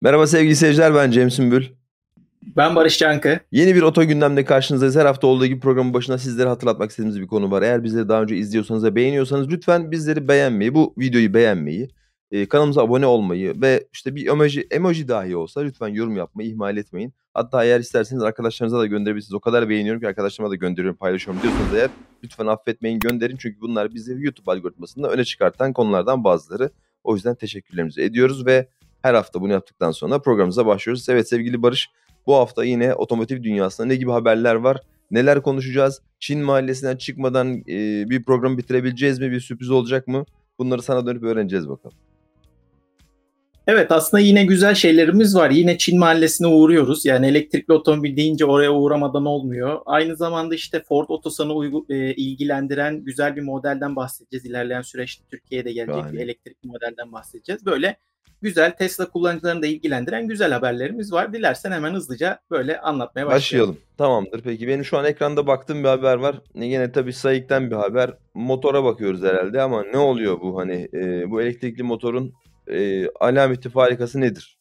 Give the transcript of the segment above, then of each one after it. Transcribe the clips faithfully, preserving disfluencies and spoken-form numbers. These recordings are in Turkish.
Merhaba sevgili seyirciler, ben Cem Sümbül. Ben Barış Cankı. Yeni bir Oto Gündem'de karşınızdayız. Her hafta olduğu gibi programın başına sizlere hatırlatmak istediğimiz bir konu var. Eğer bizleri daha önce izliyorsanız ve beğeniyorsanız lütfen bizleri beğenmeyi, bu videoyu beğenmeyi, e, kanalımıza abone olmayı ve işte bir emoji, emoji dahi olsa lütfen yorum yapmayı ihmal etmeyin. Hatta eğer isterseniz arkadaşlarınıza da gönderebilirsiniz. O kadar beğeniyorum ki arkadaşlarıma da gönderiyorum, paylaşıyorum diyorsanız eğer lütfen affetmeyin, gönderin. Çünkü bunlar bizi YouTube algoritmasında öne çıkartan konulardan bazıları. O yüzden teşekkürlerimizi ediyoruz ve her hafta bunu yaptıktan sonra programımıza başlıyoruz. Evet sevgili Barış, bu hafta yine otomotiv dünyasında ne gibi haberler var? Neler konuşacağız? Çin mahallesinden çıkmadan e, bir programı bitirebileceğiz mi? Bir sürpriz olacak mı? Bunları sana dönüp öğreneceğiz bakalım. Evet, aslında yine güzel şeylerimiz var. Yine Çin mahallesine uğruyoruz. Yani elektrikli otomobil deyince oraya uğramadan olmuyor. Aynı zamanda işte Ford Otosan'ı uygu, e, ilgilendiren güzel bir modelden bahsedeceğiz. İlerleyen süreçte Türkiye'de gelecek Yani. bir elektrikli modelden bahsedeceğiz. Böyle güzel, Tesla kullanıcılarını da ilgilendiren güzel haberlerimiz var. Dilersen hemen hızlıca böyle anlatmaya başlayalım. Başlayalım. Tamamdır. Peki benim şu an ekranda baktığım bir haber var. Yine tabii SAIC'ten bir haber. Motora bakıyoruz herhalde ama ne oluyor bu hani e, bu elektrikli motorun e, alameti farikası nedir?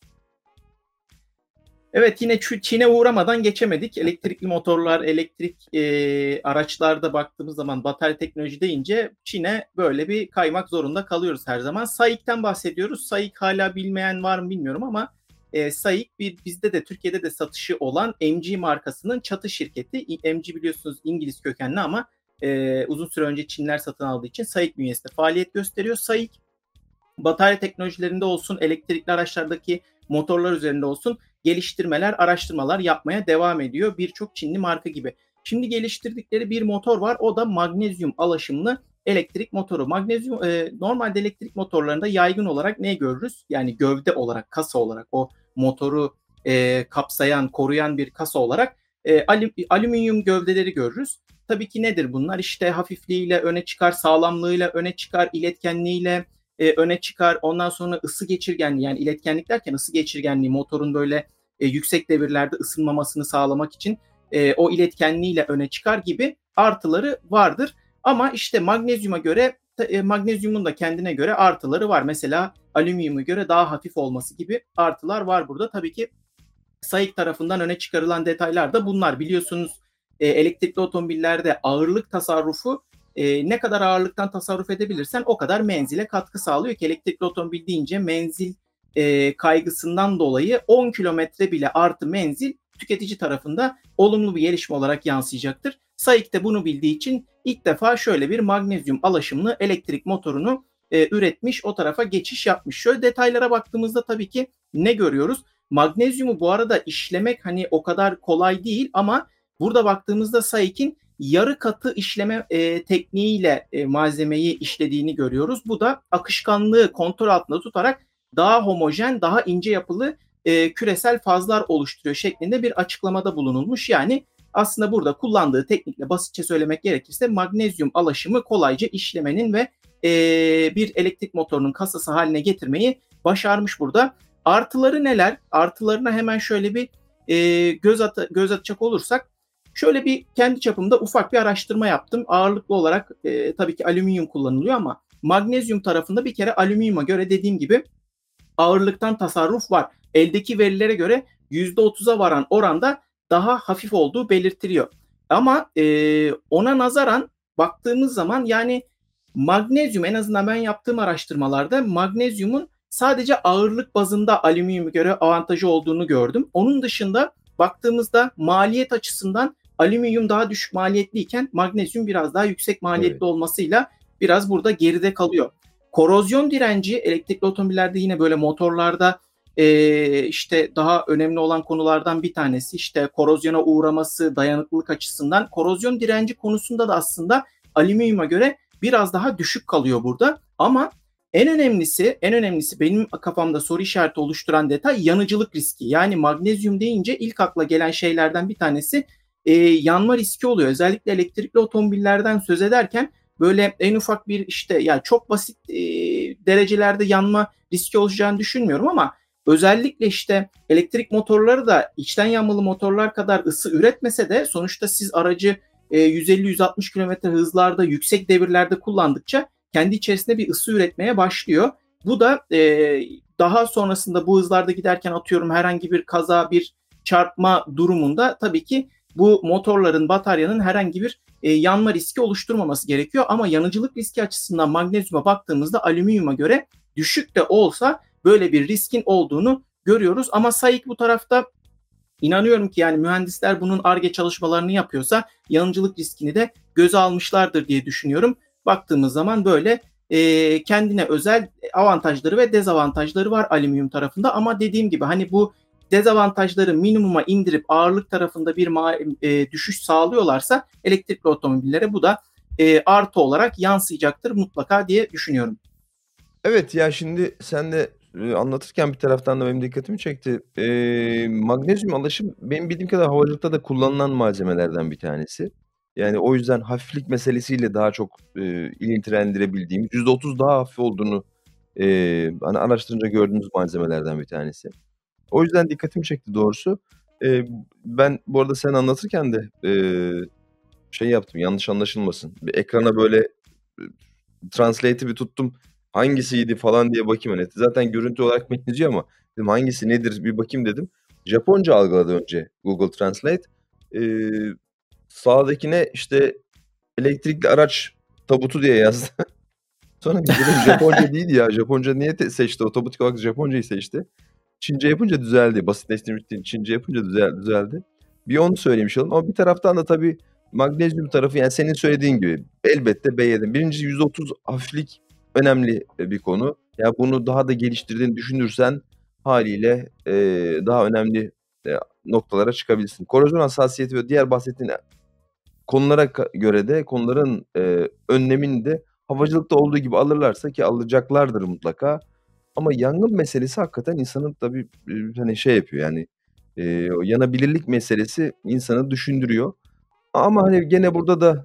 Evet, yine Çin'e uğramadan geçemedik. Elektrikli motorlar, elektrik e, araçlarda baktığımız zaman batarya teknoloji deyince Çin'e böyle bir kaymak zorunda kalıyoruz her zaman. SAIC'ten bahsediyoruz. SAIC hala bilmeyen var mı bilmiyorum ama e, SAIC bir, bizde de Türkiye'de de satışı olan M G markasının çatı şirketi. M G biliyorsunuz İngiliz kökenli ama e, uzun süre önce Çinler satın aldığı için SAIC bünyesinde faaliyet gösteriyor. SAIC batarya teknolojilerinde olsun, elektrikli araçlardaki motorlar üzerinde olsun geliştirmeler, araştırmalar yapmaya devam ediyor. Birçok Çinli marka gibi. Şimdi geliştirdikleri bir motor var. O da magnezyum alaşımlı elektrik motoru. Magnezyum e, normalde elektrik motorlarında yaygın olarak ne görürüz? Yani gövde olarak, kasa olarak o motoru e, kapsayan, koruyan bir kasa olarak e, alüminyum gövdeleri görürüz. Tabii ki nedir bunlar? İşte hafifliğiyle öne çıkar, sağlamlığıyla öne çıkar, iletkenliğiyle e, öne çıkar. Ondan sonra ısı geçirgenliği, yani iletkenlik derken ısı geçirgenliği, motorun böyle e, yüksek devirlerde ısınmamasını sağlamak için e, o iletkenliğiyle öne çıkar gibi artıları vardır. Ama işte magnezyuma göre e, magnezyumun da kendine göre artıları var. Mesela alüminyuma göre daha hafif olması gibi artılar var burada. Tabii ki SAIC tarafından öne çıkarılan detaylar da bunlar. Biliyorsunuz e, elektrikli otomobillerde ağırlık tasarrufu e, ne kadar ağırlıktan tasarruf edebilirsen o kadar menzile katkı sağlıyor ki elektrikli otomobil deyince menzil e, kaygısından dolayı on kilometre bile artı menzil tüketici tarafında olumlu bir gelişme olarak yansıyacaktır. SAIC de bunu bildiği için ilk defa şöyle bir magnezyum alaşımlı elektrik motorunu e, üretmiş, o tarafa geçiş yapmış. Şöyle detaylara baktığımızda tabii ki ne görüyoruz? Magnezyumu bu arada işlemek hani o kadar kolay değil ama burada baktığımızda SAIC'in yarı katı işleme e, tekniğiyle e, malzemeyi işlediğini görüyoruz. Bu da akışkanlığı kontrol altında tutarak daha homojen, daha ince yapılı e, küresel fazlar oluşturuyor şeklinde bir açıklamada bulunulmuş. Yani aslında burada kullandığı teknikle basitçe söylemek gerekirse magnezyum alaşımı kolayca işlemenin ve e, bir elektrik motorunun kasası haline getirmeyi başarmış burada. Artıları neler? Artılarına hemen şöyle bir e, göz, at- göz atacak olursak şöyle bir kendi çapımda ufak bir araştırma yaptım. Ağırlıklı olarak e, tabii ki alüminyum kullanılıyor ama magnezyum tarafında bir kere alüminyuma göre dediğim gibi ağırlıktan tasarruf var. Eldeki verilere göre yüzde otuza varan oranda daha hafif olduğu belirtiliyor. Ama e, ona nazaran baktığımız zaman yani magnezyum, en azından ben yaptığım araştırmalarda magnezyumun sadece ağırlık bazında alüminyuma göre avantajı olduğunu gördüm. Onun dışında baktığımızda maliyet açısından alüminyum daha düşük maliyetliyken magnezyum biraz daha yüksek maliyetli evet. olmasıyla biraz burada geride kalıyor. Korozyon direnci elektrikli otomobillerde, yine böyle motorlarda e, işte daha önemli olan konulardan bir tanesi. İşte korozyona uğraması, dayanıklılık açısından korozyon direnci konusunda da aslında alüminyuma göre biraz daha düşük kalıyor burada. Ama en önemlisi, en önemlisi benim kafamda soru işareti oluşturan detay yanıcılık riski. Yani magnezyum deyince ilk akla gelen şeylerden bir tanesi e, yanma riski oluyor. Özellikle elektrikli otomobillerden söz ederken böyle en ufak bir işte yani çok basit e, derecelerde yanma riski olacağını düşünmüyorum ama özellikle işte elektrik motorları da içten yanmalı motorlar kadar ısı üretmese de sonuçta siz aracı e, yüz elli yüz altmış kilometre hızlarda yüksek devirlerde kullandıkça kendi içerisinde bir ısı üretmeye başlıyor. Bu da e, daha sonrasında bu hızlarda giderken atıyorum herhangi bir kaza, bir çarpma durumunda tabii ki bu motorların, bataryanın herhangi bir e, yanma riski oluşturmaması gerekiyor. Ama yanıcılık riski açısından magnezyuma baktığımızda alüminyuma göre düşük de olsa böyle bir riskin olduğunu görüyoruz. Ama SAIC bu tarafta inanıyorum ki yani mühendisler bunun Ar-Ge çalışmalarını yapıyorsa yanıcılık riskini de göze almışlardır diye düşünüyorum. Baktığımız zaman böyle e, kendine özel avantajları ve dezavantajları var alüminyum tarafında. Ama dediğim gibi hani bu dezavantajları minimuma indirip ağırlık tarafında bir ma- e, düşüş sağlıyorlarsa elektrikli otomobillere bu da e, artı olarak yansıyacaktır mutlaka diye düşünüyorum. Evet, ya, şimdi sen de, eee, anlatırken bir taraftan da benim dikkatimi çekti. Eee, magnezyum alaşım benim bildiğim kadarıyla havacılıkta da kullanılan malzemelerden bir tanesi. Yani, o yüzden hafiflik meselesiyle daha çok, eee, ilintilendirebildiğimiz, yüzde otuz daha hafif olduğunu, eee, hani, araştırınca gördüğümüz malzemelerden bir tanesi. O yüzden dikkatimi çekti doğrusu. Eee, ben bu arada sen anlatırken de, eee, şey yaptım, yanlış anlaşılmasın. Bir ekrana böyle, eee, translate'i bir tuttum. Hangisiydi falan diye bakayım hani. Zaten görüntü olarak benziyor ama dedim hangisi nedir bir bakayım dedim. Japonca algıladı önce Google Translate. Eee, sağdakine işte elektrikli araç tabutu diye yazdı. Sonra bir dedim Japonca değil ya. Japonca niye te seçti? Otomatik olarak Japoncayı seçti. Çince yapınca düzeldi. Basitleştirmiş için Çince yapınca düzel düzeldi. Bir onu söylemiş olalım ama bir taraftan da tabii magnezyum tarafı yani senin söylediğin gibi elbette beğendim. birincisi yüzde otuz hafiflik önemli, eee, bir konu. Ya, bunu daha da geliştirdiğini düşünürsen hâliyle, eee, daha önemli, eee, noktalara çıkabilirsin. Korozyon hassasiyeti ve diğer bahsettiğin, eee, konulara ka göre de konuların, eee, önlemini de havacılıkta olduğu gibi alırlarsa ki alacaklardır mutlaka ama yangın meselesi hakikaten insanın tabii, eee, hani, şey yapıyor yani, eee, o yanabilirlik meselesi insanı düşündürüyor. Ama, hani, gene burada da,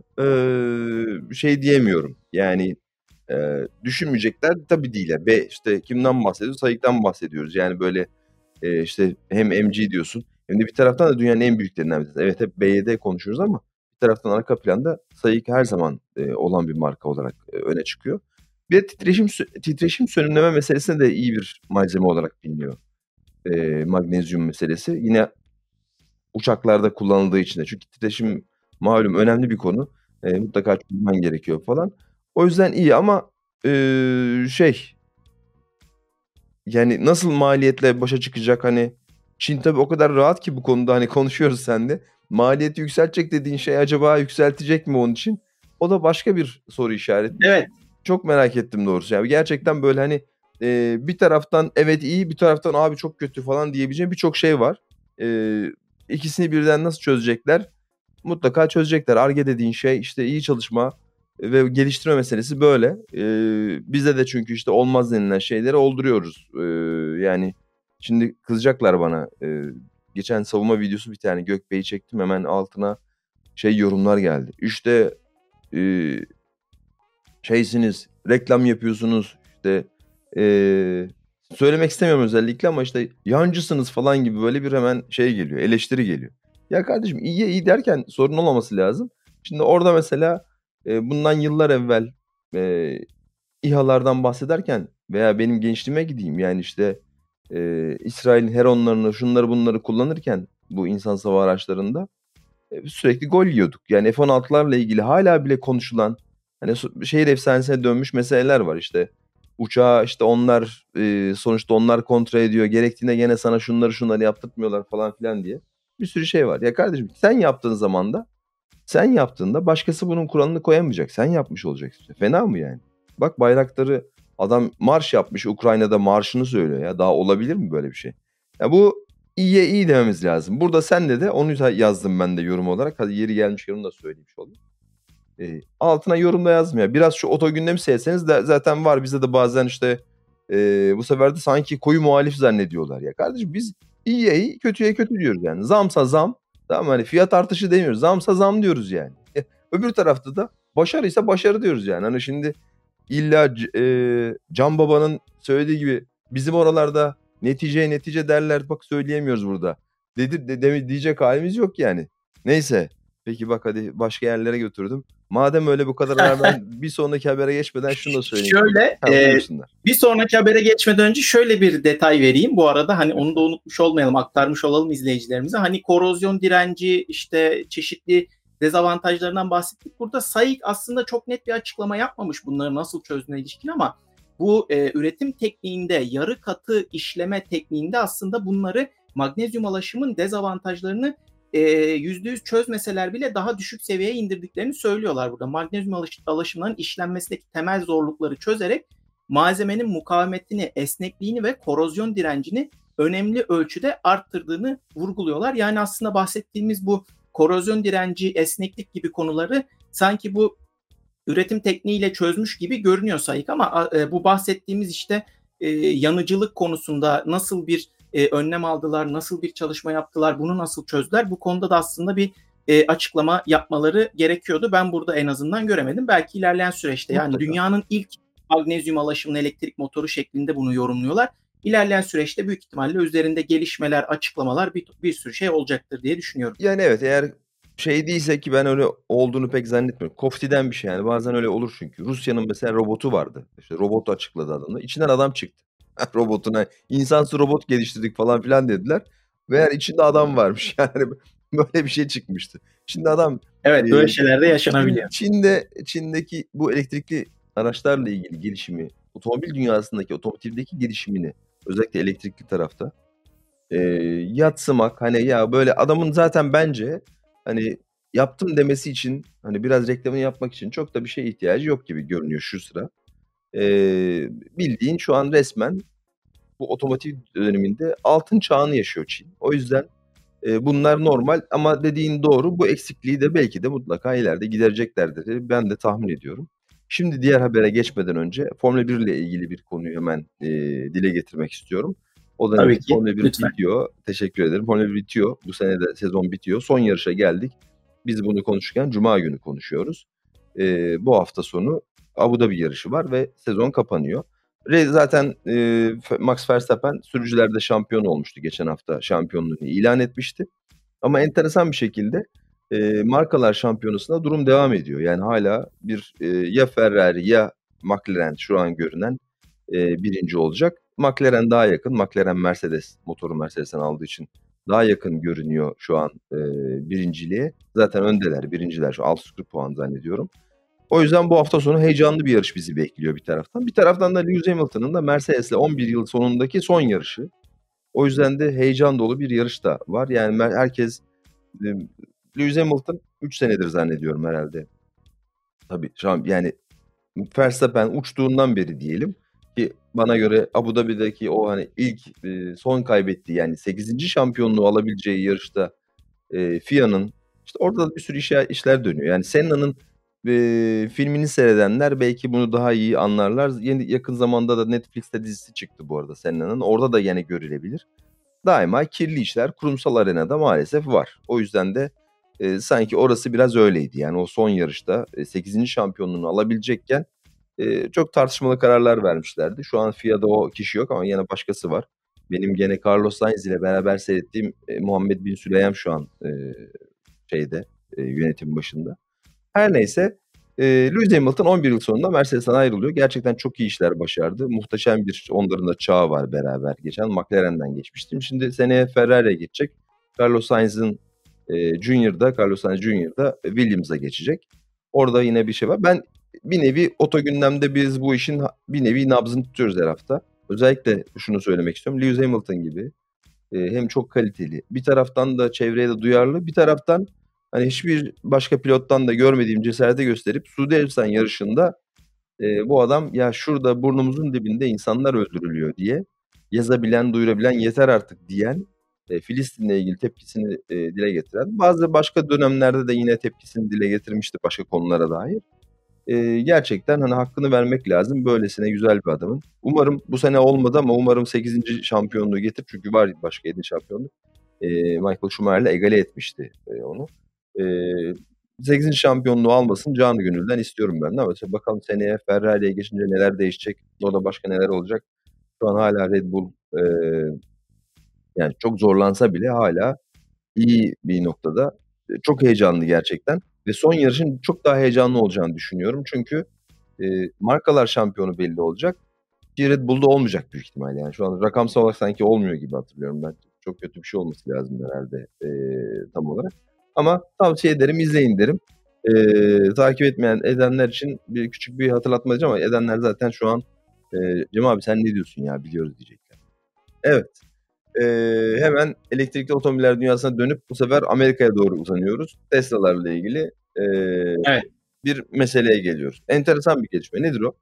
eee, şey diyemiyorum, yani, eee, düşünmeyecekler tabii değil ya. Be işte kimden bahsediyoruz? SAIC'den bahsediyoruz. Yani, böyle, eee, işte hem M G diyorsun hem de bir taraftan da dünyanın en büyüklerinden bir tanesi. Evet, hep B Y D konuşuyoruz ama bir taraftan arka planda SAIC her zaman, eee, olan bir marka olarak, eee, öne çıkıyor. Bir de titreşim sö titreşim sönümleme meselesinde de iyi bir malzeme olarak biliniyor, eee, magnezyum meselesi. Yine uçaklarda kullanıldığı için de çünkü titreşim malum önemli bir konu. Eee, mutlaka çözmen gerekiyor falan. O yüzden iyi ama, eee, şey yani nasıl maliyetle başa çıkacak, hani, Çin tabii o kadar rahat ki bu konuda, hani, konuşuyoruz seninle. Maliyeti yükseltecek dediğin şey acaba yükseltecek mi onun için? O da başka bir soru işareti. Evet. Çok merak ettim doğrusu. Yani gerçekten böyle, hani, eee, bir taraftan evet iyi, bir taraftan abi çok kötü falan diyebileceğim birçok şey var. Eee, ikisini birden nasıl çözecekler? Mutlaka çözecekler. Ar-Ge dediğin şey, işte, iyi çalışma ve geliştirme meselesi böyle. Eee, bizde de çünkü, işte, olmaz denilen şeyleri olduruyoruz. Eee, yani şimdi kızacaklar bana. Eee, geçen savunma videosu bir tane Gökbey'i çektim. Hemen altına şey yorumlar geldi. İşte, eee şeysiniz, reklam yapıyorsunuz, işte, eee, söylemek istemiyorum özellikle ama, işte, yancısınız falan gibi böyle bir hemen şey geliyor, eleştiri geliyor. Ya kardeşim iyiye iyi derken sorun olmaması lazım. Şimdi orada mesela, eee, bundan yıllar evvel, eee, İHA'lardan bahsederken veya benim gençliğime gideyim, yani, işte, eee, İsrail'in Heron'larını, şunları bunları kullanırken bu insansız hava araçlarında Eee, sürekli gol yiyorduk. Yani F on altılarla ilgili hâlâ bile konuşulan, hani, so şehir efsanesine dönmüş meseleler var. İşte, uçağı, işte, onlar, eee, sonuçta onlar kontrol ediyor. Gerektiğinde gene sana şunları şunları yaptırtmıyorlar falan filan diye bir sürü şey var. Ya kardeşim sen yaptığın zaman da sen yaptığında başkası bunun kuralını koyamayacak. Sen yapmış olacaksın işte. Fena mı yani? Bak bayrakları adam marş yapmış. Ukrayna'da marşını söylüyor ya. Daha olabilir mi böyle bir şey? Ya bu iyiye iyi dememiz lazım. Burada senle de onu da yazdım ben de yorum olarak. Hadi yeri gelmişken onu da söylemiş olayım. Eee, altına yorumda yazdım ya. Biraz şu oto gündemi seyrseniz de zaten var. Bizde de bazen işte eee, bu sefer de sanki koyu muhalif zannediyorlar. Ya kardeşim biz iyiye iyi, kötüye kötü diyoruz yani. Zamsa zam. Tamam hani fiyat artışı demiyoruz. Zamsa zam diyoruz yani. E, öbür tarafta da başarıysa başarı diyoruz yani. Hani şimdi illa c- eee, Can Baba'nın söylediği gibi bizim oralarda neticeye netice derler. Bak söyleyemiyoruz burada. Dedi, de, de- diyecek halimiz yok yani. Neyse. Peki bak hadi başka yerlere götürdüm. Madem öyle bu kadar ağır ben bir sonraki habere geçmeden şunu da söyleyeyim. Şöyle, Ha, eee, buyursunlar. bir sonraki habere geçmeden önce şöyle bir detay vereyim. Bu arada hani onu da Lütfen. unutmuş olmayalım, aktarmış olalım izleyicilerimize. Hani korozyon direnci, işte çeşitli dezavantajlarından bahsettik. Burada SAIC aslında çok net bir açıklama yapmamış bunları nasıl çözdüğüne ilişkin ama bu e, üretim tekniğinde, yarı katı işleme tekniğinde aslında bunları magnezyum alaşımın dezavantajlarını e, yüzde yüz çözmeseler bile daha düşük seviyeye indirdiklerini söylüyorlar burada. Magnezyum alış- alaşımlarının işlenmesindeki temel zorlukları çözerek malzemenin mukavemetini, esnekliğini ve korozyon direncini önemli ölçüde arttırdığını vurguluyorlar. Yani aslında bahsettiğimiz bu korozyon direnci, esneklik gibi konuları sanki bu üretim tekniğiyle çözmüş gibi görünüyor SAIC ama e, bu bahsettiğimiz işte e, yanıcılık konusunda nasıl bir e, önlem aldılar, nasıl bir çalışma yaptılar, bunu nasıl çözdüler? Bu konuda da aslında bir e, açıklama yapmaları gerekiyordu. Ben burada en azından göremedim. Belki ilerleyen süreçte yani Mutlaka. dünyanın ilk magnezyum alaşımlı elektrik motoru şeklinde bunu yorumluyorlar. İlerleyen süreçte büyük ihtimalle üzerinde gelişmeler, açıklamalar bir, bir sürü şey olacaktır diye düşünüyorum. Yani evet eğer şey değilse ki ben öyle olduğunu pek zannetmiyorum. Koftiden bir şey yani bazen öyle olur çünkü. Rusya'nın mesela robotu vardı. İşte robotu açıkladı adamı. İçinden adam çıktı. Robotuna insansız robot geliştirdik falan filan dediler. Ve yani içinde adam varmış yani böyle bir şey çıkmıştı. Şimdi adam Evet, böyle e, şeyler de Çin, yaşanabiliyor. Çin'de Çin'deki bu elektrikli araçlarla ilgili gelişimi, otomobil dünyasındaki otomotivdeki gelişimini özellikle elektrikli tarafta e, yadsımak hani ya böyle adamın zaten bence hani yaptım demesi için hani biraz reklamını yapmak için çok da bir şeye ihtiyacı yok gibi görünüyor şu sıra. E, Bildiğin şu an resmen bu otomotiv döneminde altın çağını yaşıyor Çin. O yüzden e, bunlar normal ama dediğin doğru. Bu eksikliği de belki de mutlaka ileride gidereceklerdir. Ben de tahmin ediyorum. Şimdi diğer habere geçmeden önce Formula bir ile ilgili bir konuyu hemen e, dile getirmek istiyorum. O da Tabii nedir? ki. Formula bir Lütfen. bitiyor. Teşekkür ederim. Formula bir bitiyor. Bu sene de sezon bitiyor. Son yarışa geldik. Biz bunu konuşurken Cuma günü konuşuyoruz. E, bu hafta sonu Abu Dhabi yarışı var ve sezon kapanıyor. Re- Zaten e, Max Verstappen sürücülerde şampiyon olmuştu. Geçen hafta şampiyonluğunu ilan etmişti. Ama enteresan bir şekilde e, markalar şampiyonasında durum devam ediyor. Yani hala bir e, ya Ferrari ya McLaren şu an görünen e, birinci olacak. McLaren daha yakın. McLaren Mercedes motoru Mercedes'ten aldığı için daha yakın görünüyor şu an e, birinciliğe. Zaten öndeler, birinciler. Şu altı yüz kırk puan zannediyorum. O yüzden bu hafta sonu heyecanlı bir yarış bizi bekliyor bir taraftan. Bir taraftan da Lewis Hamilton'ın da Mercedes'le on bir yıl sonundaki son yarışı. O yüzden de heyecan dolu bir yarış da var. Yani mer- herkes e, Lewis Hamilton üç senedir zannediyorum herhalde. Tabii şu an yani Verstappen uçtuğundan beri diyelim ki bana göre Abu Dhabi'deki o hani ilk e, son kaybettiği yani sekizinci şampiyonluğu alabileceği yarışta e, F I A'nın işte orada da bir sürü işler, işler dönüyor. Yani Senna'nın e, filmini seyredenler belki bunu daha iyi anlarlar. Yeni yakın zamanda da Netflix'te dizisi çıktı bu arada Senna'nın. Orada da yine görülebilir. Daima kirli işler kurumsal arenada maalesef var. O yüzden de e, sanki orası biraz öyleydi. Yani o son yarışta e, sekizinci şampiyonluğunu alabilecekken e, çok tartışmalı kararlar vermişlerdi. Şu an F I A'da o kişi yok ama yine başkası var. Benim gene Carlos Sainz ile beraber seyrettiğim e, Muhammed Bin Süleyem şu an e, şeyde e, yönetim başında. Her neyse e, Lewis Hamilton on bir yıl sonunda Mercedes'ten ayrılıyor. Gerçekten çok iyi işler başardı. Muhteşem bir onların da çağı var beraber geçen. McLaren'den geçmiştim. Şimdi seneye Ferrari'ye geçecek. Carlos Sainz'ın e, Junior'da, Carlos Sainz Junior'da Williams'a geçecek. Orada yine bir şey var. Ben bir nevi oto gündemde biz bu işin bir nevi nabzını tutuyoruz her hafta. Özellikle şunu söylemek istiyorum. Lewis Hamilton gibi e, hem çok kaliteli, bir taraftan da çevreye de duyarlı, bir taraftan hani hiçbir başka pilottan da görmediğim cesareti gösterip Suudi Arabistan yarışında e, bu adam ya şurada burnumuzun dibinde insanlar öldürülüyor diye yazabilen, duyurabilen yeter artık diyen e, Filistin'le ilgili tepkisini e, dile getiren bazı başka dönemlerde de yine tepkisini dile getirmişti başka konulara dair. E, gerçekten hani hakkını vermek lazım böylesine güzel bir adamın. Umarım bu sene olmadı ama umarım sekizinci şampiyonluğu getir çünkü var başka yedi şampiyonluk. E, Michael Schumacher'le egale etmişti e, onu. E, sekizinci şampiyonluğu almasın canı gönülden istiyorum ben de ama işte bakalım seneye Ferrari'ye geçince neler değişecek, orada başka neler olacak. Şu an hala Red Bull e, yani çok zorlansa bile hala iyi bir noktada. çok heyecanlı gerçekten ve son yarışın çok daha heyecanlı olacağını düşünüyorum. Çünkü e, markalar şampiyonu belli olacak. Ki Red Bull'da olmayacak büyük ihtimalle. Yani şu an rakamsal olarak sanki olmuyor gibi hatırlıyorum ben. Çok kötü bir şey olması lazım herhalde e, tam olarak. Ama tavsiye ederim, izleyin derim. E, takip etmeyen edenler için bir küçük bir hatırlatma edeceğim ama edenler zaten şu an e, Cem abi sen ne diyorsun ya biliyoruz diyecekler. Evet. E, hemen elektrikli otomobiller dünyasına dönüp bu sefer Amerika'ya doğru uzanıyoruz. Tesla'larla ilgili e, Evet. bir meseleye geliyoruz. Enteresan bir gelişme. Nedir o?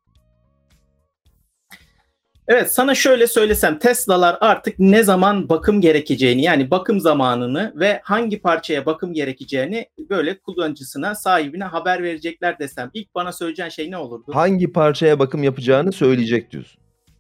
Evet, sana şöyle söylesem, Tesla'lar artık ne zaman bakım gerekeceğini, yani bakım zamanını ve hangi parçaya bakım gerekeceğini böyle kullanıcısına, sahibine haber verecekler desem, ilk bana söyleyeceğin şey ne olurdu? Hangi parçaya bakım yapacağını söyleyecek diyorsun.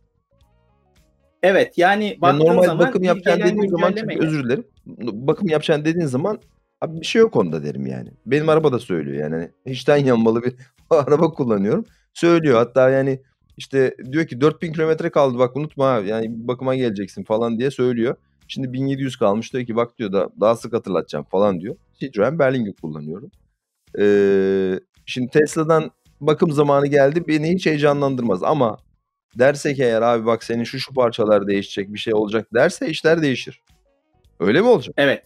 Evet, yani baktığın Yani normal zaman bakım bir yapacaksın gelen dediğin zaman, çünkü güncellemeyle. özür dilerim. Bakım yapacaksın dediğin zaman abi bir şey yok onda derim yani. Benim araba da söylüyor yani. Hani içten yanmalı bir araba kullanıyorum. Söylüyor hatta yani işte diyor ki dört bin kilometre kaldı bak unutma ha, yani bakıma geleceksin falan diye söylüyor. Şimdi bin yedi yüz kalmış, diyor ki bak diyor da daha sık hatırlatacağım falan diyor. Citroen Berlingo kullanıyorum. Ee, şimdi Tesla'dan bakım zamanı geldi, beni hiç heyecanlandırmaz ama dersek eğer abi bak senin şu şu parçalar değişecek, bir şey olacak derse işler değişir. Öyle mi olacak? Evet.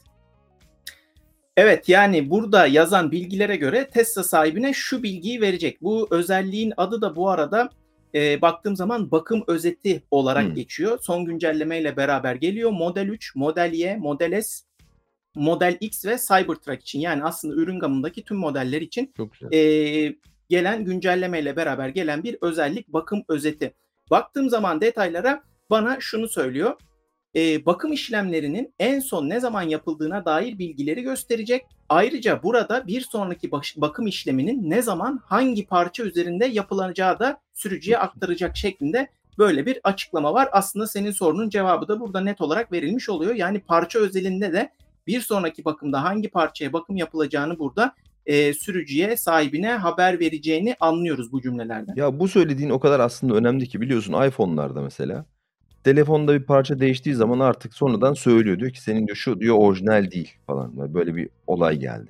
Evet, yani burada yazan bilgilere göre Tesla sahibine şu bilgiyi verecek. Bu özelliğin adı da bu arada e, baktığım zaman bakım özeti olarak Hmm. geçiyor. Son güncellemeyle beraber geliyor. Model üç, Model Y, Model S, Model X ve Cybertruck için, yani aslında ürün gamındaki tüm modeller için Çok güzel. e, gelen güncellemeyle beraber gelen bir özellik, bakım özeti. Baktığım zaman detaylara bana şunu söylüyor. E, bakım işlemlerinin en son ne zaman yapıldığına dair bilgileri gösterecek. Ayrıca burada bir sonraki baş, bakım işleminin ne zaman hangi parça üzerinde yapılacağı da sürücüye aktaracak şeklinde böyle bir açıklama var. Aslında senin sorunun cevabı da burada net olarak verilmiş oluyor. Yani parça özelinde de bir sonraki bakımda hangi parçaya bakım yapılacağını burada e, sürücüye, sahibine haber vereceğini anlıyoruz bu cümlelerden. Ya bu söylediğin o kadar aslında önemli ki, biliyorsun iPhone'larda mesela telefonda bir parça değiştiği zaman artık sonradan söylüyor. Diyor ki senin diyor şu diyor orijinal değil falan. Böyle bir olay geldi.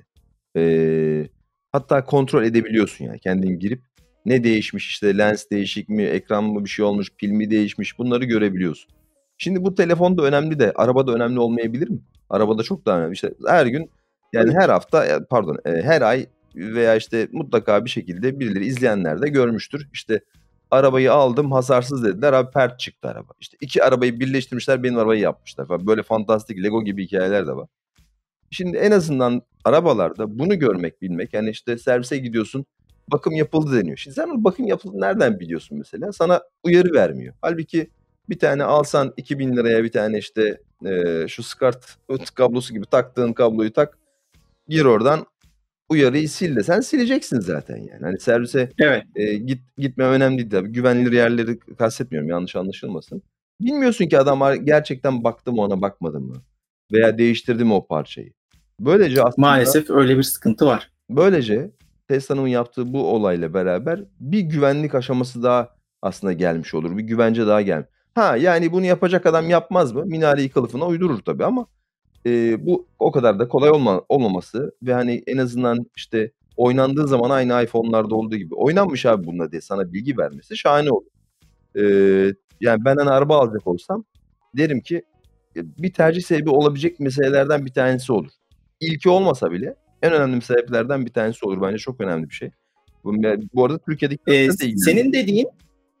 Ee, hatta kontrol edebiliyorsun yani. Kendin girip ne değişmiş, işte lens değişik mi, ekran mı bir şey olmuş, pil mi değişmiş, bunları görebiliyorsun. Şimdi bu telefonda önemli de arabada önemli olmayabilir mi? Arabada çok daha önemli. İşte her gün yani her hafta pardon her ay veya işte mutlaka bir şekilde birileri, izleyenler de görmüştür. İşte arabayı aldım hasarsız dediler abi, pert çıktı araba. İşte iki arabayı birleştirmişler, benim arabayı yapmışlar falan. Böyle fantastik Lego gibi hikayeler de var. Şimdi en azından arabalarda bunu görmek, bilmek, yani işte servise gidiyorsun bakım yapıldı deniyor. Şimdi sen o bakım yapıldı nereden biliyorsun mesela? Sana uyarı vermiyor. Halbuki bir tane alsan iki bin liraya bir tane işte e, şu SCART kablosu gibi taktığın kabloyu tak, gir oradan, uyarıyı sil desen sileceksin zaten yani. Hani servise Evet. e, git gitme önemli değil tabii. Güvenilir yerleri kastetmiyorum, yanlış anlaşılmasın. Bilmiyorsun ki adam gerçekten baktı mı ona, bakmadı mı? Veya değiştirdi mi o parçayı? Böylece aslında Maalesef öyle bir sıkıntı var. böylece Tesla'nın yaptığı bu olayla beraber bir güvenlik aşaması daha aslında gelmiş olur. Bir güvence daha gelmiş. Ha yani bunu yapacak adam yapmaz mı? Minareyi kılıfına uydurur tabii ama e, bu o kadar da kolay olma, olmaması ve hani en azından işte oynandığı zaman aynı iPhone'larda olduğu gibi oynanmış abi bununla diye sana bilgi vermesi şahane olur. E, yani ben hani araba alacak olsam derim ki e, bir tercih sebebi olabilecek meselelerden bir tanesi olur. İlki olmasa bile en önemli sebeplerden bir tanesi olur. Bence çok önemli bir şey. Bu, bu arada Türkiye'deki Ee, de ilgili. senin dediğin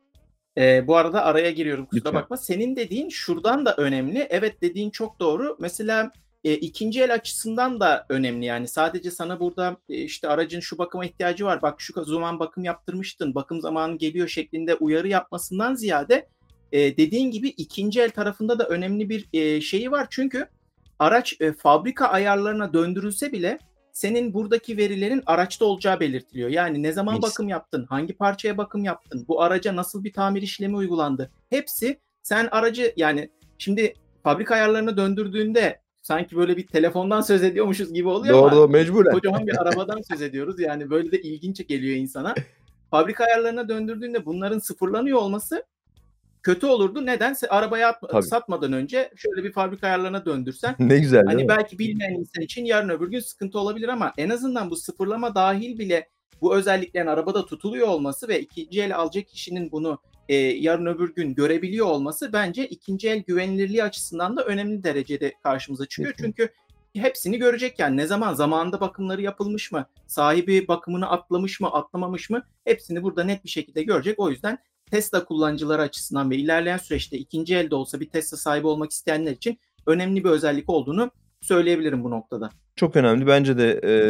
e, bu arada araya giriyorum, kusura Lütfen. bakma. Senin dediğin şuradan da önemli. Evet, dediğin çok doğru. Mesela e, ikinci el açısından da önemli. Yani sadece sana burada e, işte aracın şu bakıma ihtiyacı var, bak şu zaman bakım yaptırmıştın, bakım zamanı geliyor şeklinde uyarı yapmasından ziyade e, dediğin gibi ikinci el tarafında da önemli bir e, şeyi var. Çünkü araç e, fabrika ayarlarına döndürülse bile senin buradaki verilerin araçta olacağı belirtiliyor. Yani ne zaman Mis. bakım yaptın, hangi parçaya bakım yaptın, bu araca nasıl bir tamir işlemi uygulandı. Hepsi sen aracı, yani şimdi fabrika ayarlarına döndürdüğünde sanki böyle bir telefondan söz ediyormuşuz gibi oluyor Doğru, ama doğru, mecburen. kocaman bir arabadan söz ediyoruz. Yani böyle de ilginç geliyor insana. Fabrika ayarlarına döndürdüğünde bunların sıfırlanıyor olması kötü olurdu. Nedense arabaya Tabii. satmadan önce şöyle bir fabrika ayarlarına döndürsen. Ne güzel, değil Hani mi? belki bilmeyen insan için yarın öbür gün sıkıntı olabilir ama en azından bu sıfırlama dahil bile bu özelliklerin arabada tutuluyor olması ve ikinci el alacak kişinin bunu e, yarın öbür gün görebiliyor olması bence ikinci el güvenilirliği açısından da önemli derecede karşımıza çıkıyor. Kesinlikle. Çünkü hepsini görecek yani ne zaman zamanında bakımları yapılmış mı, sahibi bakımını atlamış mı, atlamamış mı hepsini burada net bir şekilde görecek. O yüzden Tesla kullanıcıları açısından ve ilerleyen süreçte ikinci elde olsa bir Tesla sahibi olmak isteyenler için önemli bir özellik olduğunu söyleyebilirim bu noktada. Çok önemli. Bence de e,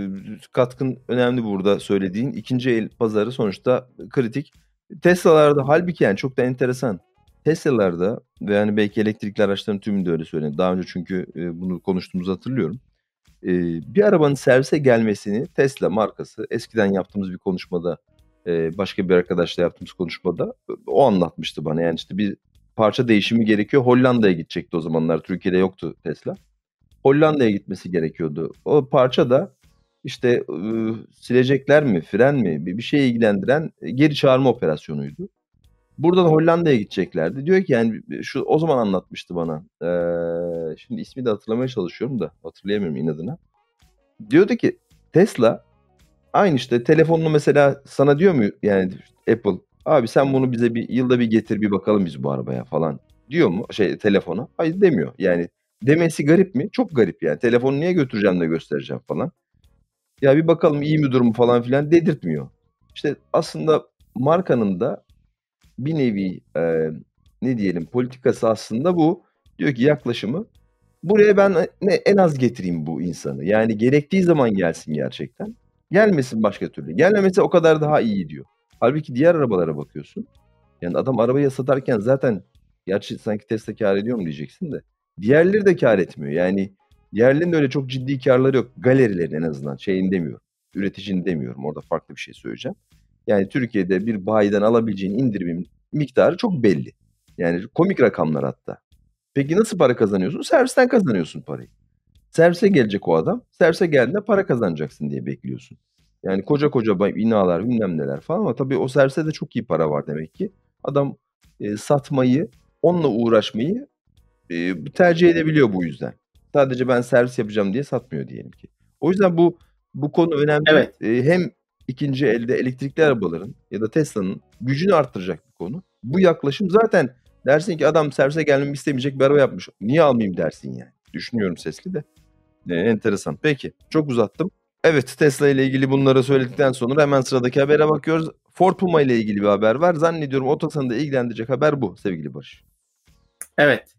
katkın önemli burada söylediğin. İkinci el pazarı sonuçta kritik. Tesla'larda halbuki yani çok da enteresan. Tesla'larda ve yani belki elektrikli araçların tümünde öyle söyleyeyim. Daha önce çünkü e, bunu konuştuğumuzu hatırlıyorum. E, bir arabanın servise gelmesini Tesla markası eskiden yaptığımız bir konuşmada e, başka bir arkadaşla yaptığımız konuşmada o anlatmıştı bana. Yani işte bir parça değişimi gerekiyor. Hollanda'ya gidecekti o zamanlar. Türkiye'de yoktu Tesla. Hollanda'ya gitmesi gerekiyordu. O parça da işte ıı, silecekler mi, fren mi bir, bir şeye ilgilendiren e, geri çağırma operasyonuydu. Buradan Hollanda'ya gideceklerdi. Diyor ki yani şu o zaman anlatmıştı bana. Ee, şimdi ismi de hatırlamaya çalışıyorum da hatırlayamıyorum inadına. Diyordu ki Tesla aynı işte telefonunu mesela sana diyor mu yani Apple abi sen bunu bize bir yılda bir getir bir bakalım biz bu arabaya falan diyor mu şey telefona? Hayır demiyor. Yani demesi garip mi? Çok garip yani. Telefonu niye götüreceğim de göstereceğim falan. Ya bir bakalım iyi mi durumu falan filan dedirtmiyor. İşte aslında markanın da bir nevi e, ne diyelim politikası aslında bu. Diyor ki yaklaşımı buraya ben ne, en az getireyim bu insanı. Yani gerektiği zaman gelsin gerçekten. Gelmesin başka türlü. Gelmemesi o kadar daha iyi diyor. Halbuki diğer arabalara bakıyorsun. Yani adam arabayı satarken zaten gerçi sanki Tesla kâr ediyor mu diyeceksin de. Diğerleri de kâr etmiyor. Yani diğerlerinin öyle çok ciddi kârları yok. Galerilerin en azından şeyini demiyorum. Üreticinin demiyorum. Orada farklı bir şey söyleyeceğim. Yani Türkiye'de bir bayiden alabileceğin indirimin miktarı çok belli. Yani komik rakamlar hatta. Peki nasıl para kazanıyorsun? Servisten kazanıyorsun parayı. Servise gelecek o adam. Servise geldiğinde para kazanacaksın diye bekliyorsun. Yani koca koca binalar bilmem neler falan ama tabii o servise de çok iyi para var demek ki. Adam e, satmayı, onunla uğraşmayı e, tercih edebiliyor bu yüzden. Sadece ben servis yapacağım diye satmıyor diyelim ki. O yüzden bu bu konu önemli. Evet. E, hem ikinci elde elektrikli arabaların ya da Tesla'nın gücünü arttıracak bir konu. Bu yaklaşım zaten dersin ki adam servise gelmemi istemeyecek bir araba yapmış. Niye almayayım dersin yani. Düşünüyorum sesli de. E, enteresan. Peki. Çok uzattım. Evet Tesla ile ilgili bunları söyledikten sonra hemen sıradaki habere bakıyoruz. Ford Puma ile ilgili bir haber var. Zannediyorum Otosan'ı da ilgilendirecek haber bu sevgili Barış. Evet.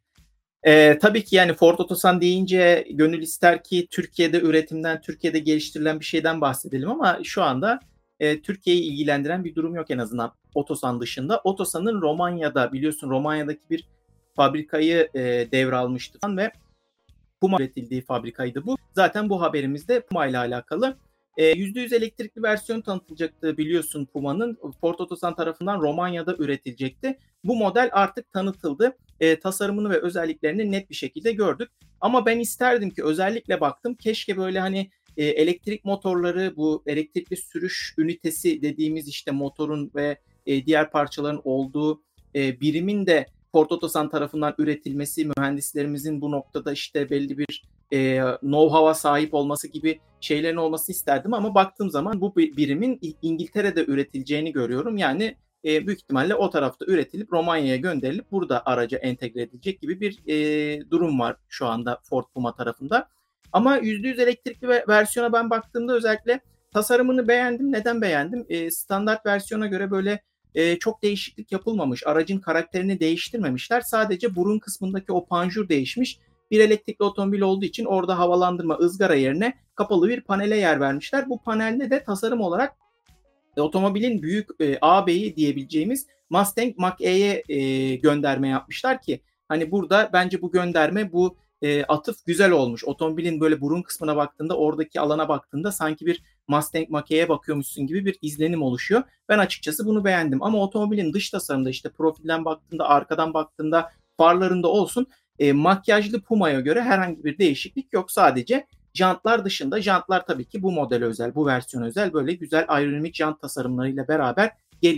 Ee, tabii ki yani Ford Otosan deyince gönül ister ki Türkiye'de üretimden, Türkiye'de geliştirilen bir şeyden bahsedelim ama şu anda e, Türkiye'yi ilgilendiren bir durum yok en azından Otosan dışında. Otosan'ın Romanya'da biliyorsun Romanya'daki bir fabrikayı e, devralmıştı ve Puma üretildiği fabrikaydı bu. Zaten bu haberimizde Puma ile alakalı. E, yüzde yüz elektrikli versiyon tanıtılacaktı biliyorsun Puma'nın. Ford Otosan tarafından Romanya'da üretilecekti. Bu model artık tanıtıldı. E, tasarımını ve özelliklerini net bir şekilde gördük. Ama ben isterdim ki özellikle baktım keşke böyle hani e, elektrik motorları bu elektrikli sürüş ünitesi dediğimiz işte motorun ve e, diğer parçaların olduğu e, birimin de Ford Otosan tarafından üretilmesi, mühendislerimizin bu noktada işte belli bir e, know-how'a sahip olması gibi şeylerin olmasını isterdim ama baktığım zaman bu birimin İngiltere'de üretileceğini görüyorum. Yani e, büyük ihtimalle o tarafta üretilip Romanya'ya gönderilip burada araca entegre edilecek gibi bir e, durum var şu anda Ford Puma tarafında. Ama yüzde yüz elektrikli versiyona ben baktığımda özellikle tasarımını beğendim. Neden beğendim? E, standart versiyona göre böyle e, çok değişiklik yapılmamış. Aracın karakterini değiştirmemişler. Sadece burun kısmındaki o panjur değişmiş. Bir elektrikli otomobil olduğu için orada havalandırma ızgara yerine kapalı bir panele yer vermişler. Bu panelde de tasarım olarak e, otomobilin büyük e, ağabeyi diyebileceğimiz Mustang Mach-E'ye e, gönderme yapmışlar ki hani burada bence bu gönderme bu e, atıf güzel olmuş. Otomobilin böyle burun kısmına baktığında oradaki alana baktığında sanki bir Mustang Mach-E'ye bakıyormuşsun gibi bir izlenim oluşuyor. Ben açıkçası bunu beğendim ama otomobilin dış tasarımda işte profilden baktığında arkadan baktığında farlarında olsun e, makyajlı Puma'ya göre herhangi bir değişiklik yok. Sadece jantlar dışında jantlar tabii ki bu model özel, bu versiyon özel böyle güzel aerodinamik jant tasarımlarıyla beraber geliyor.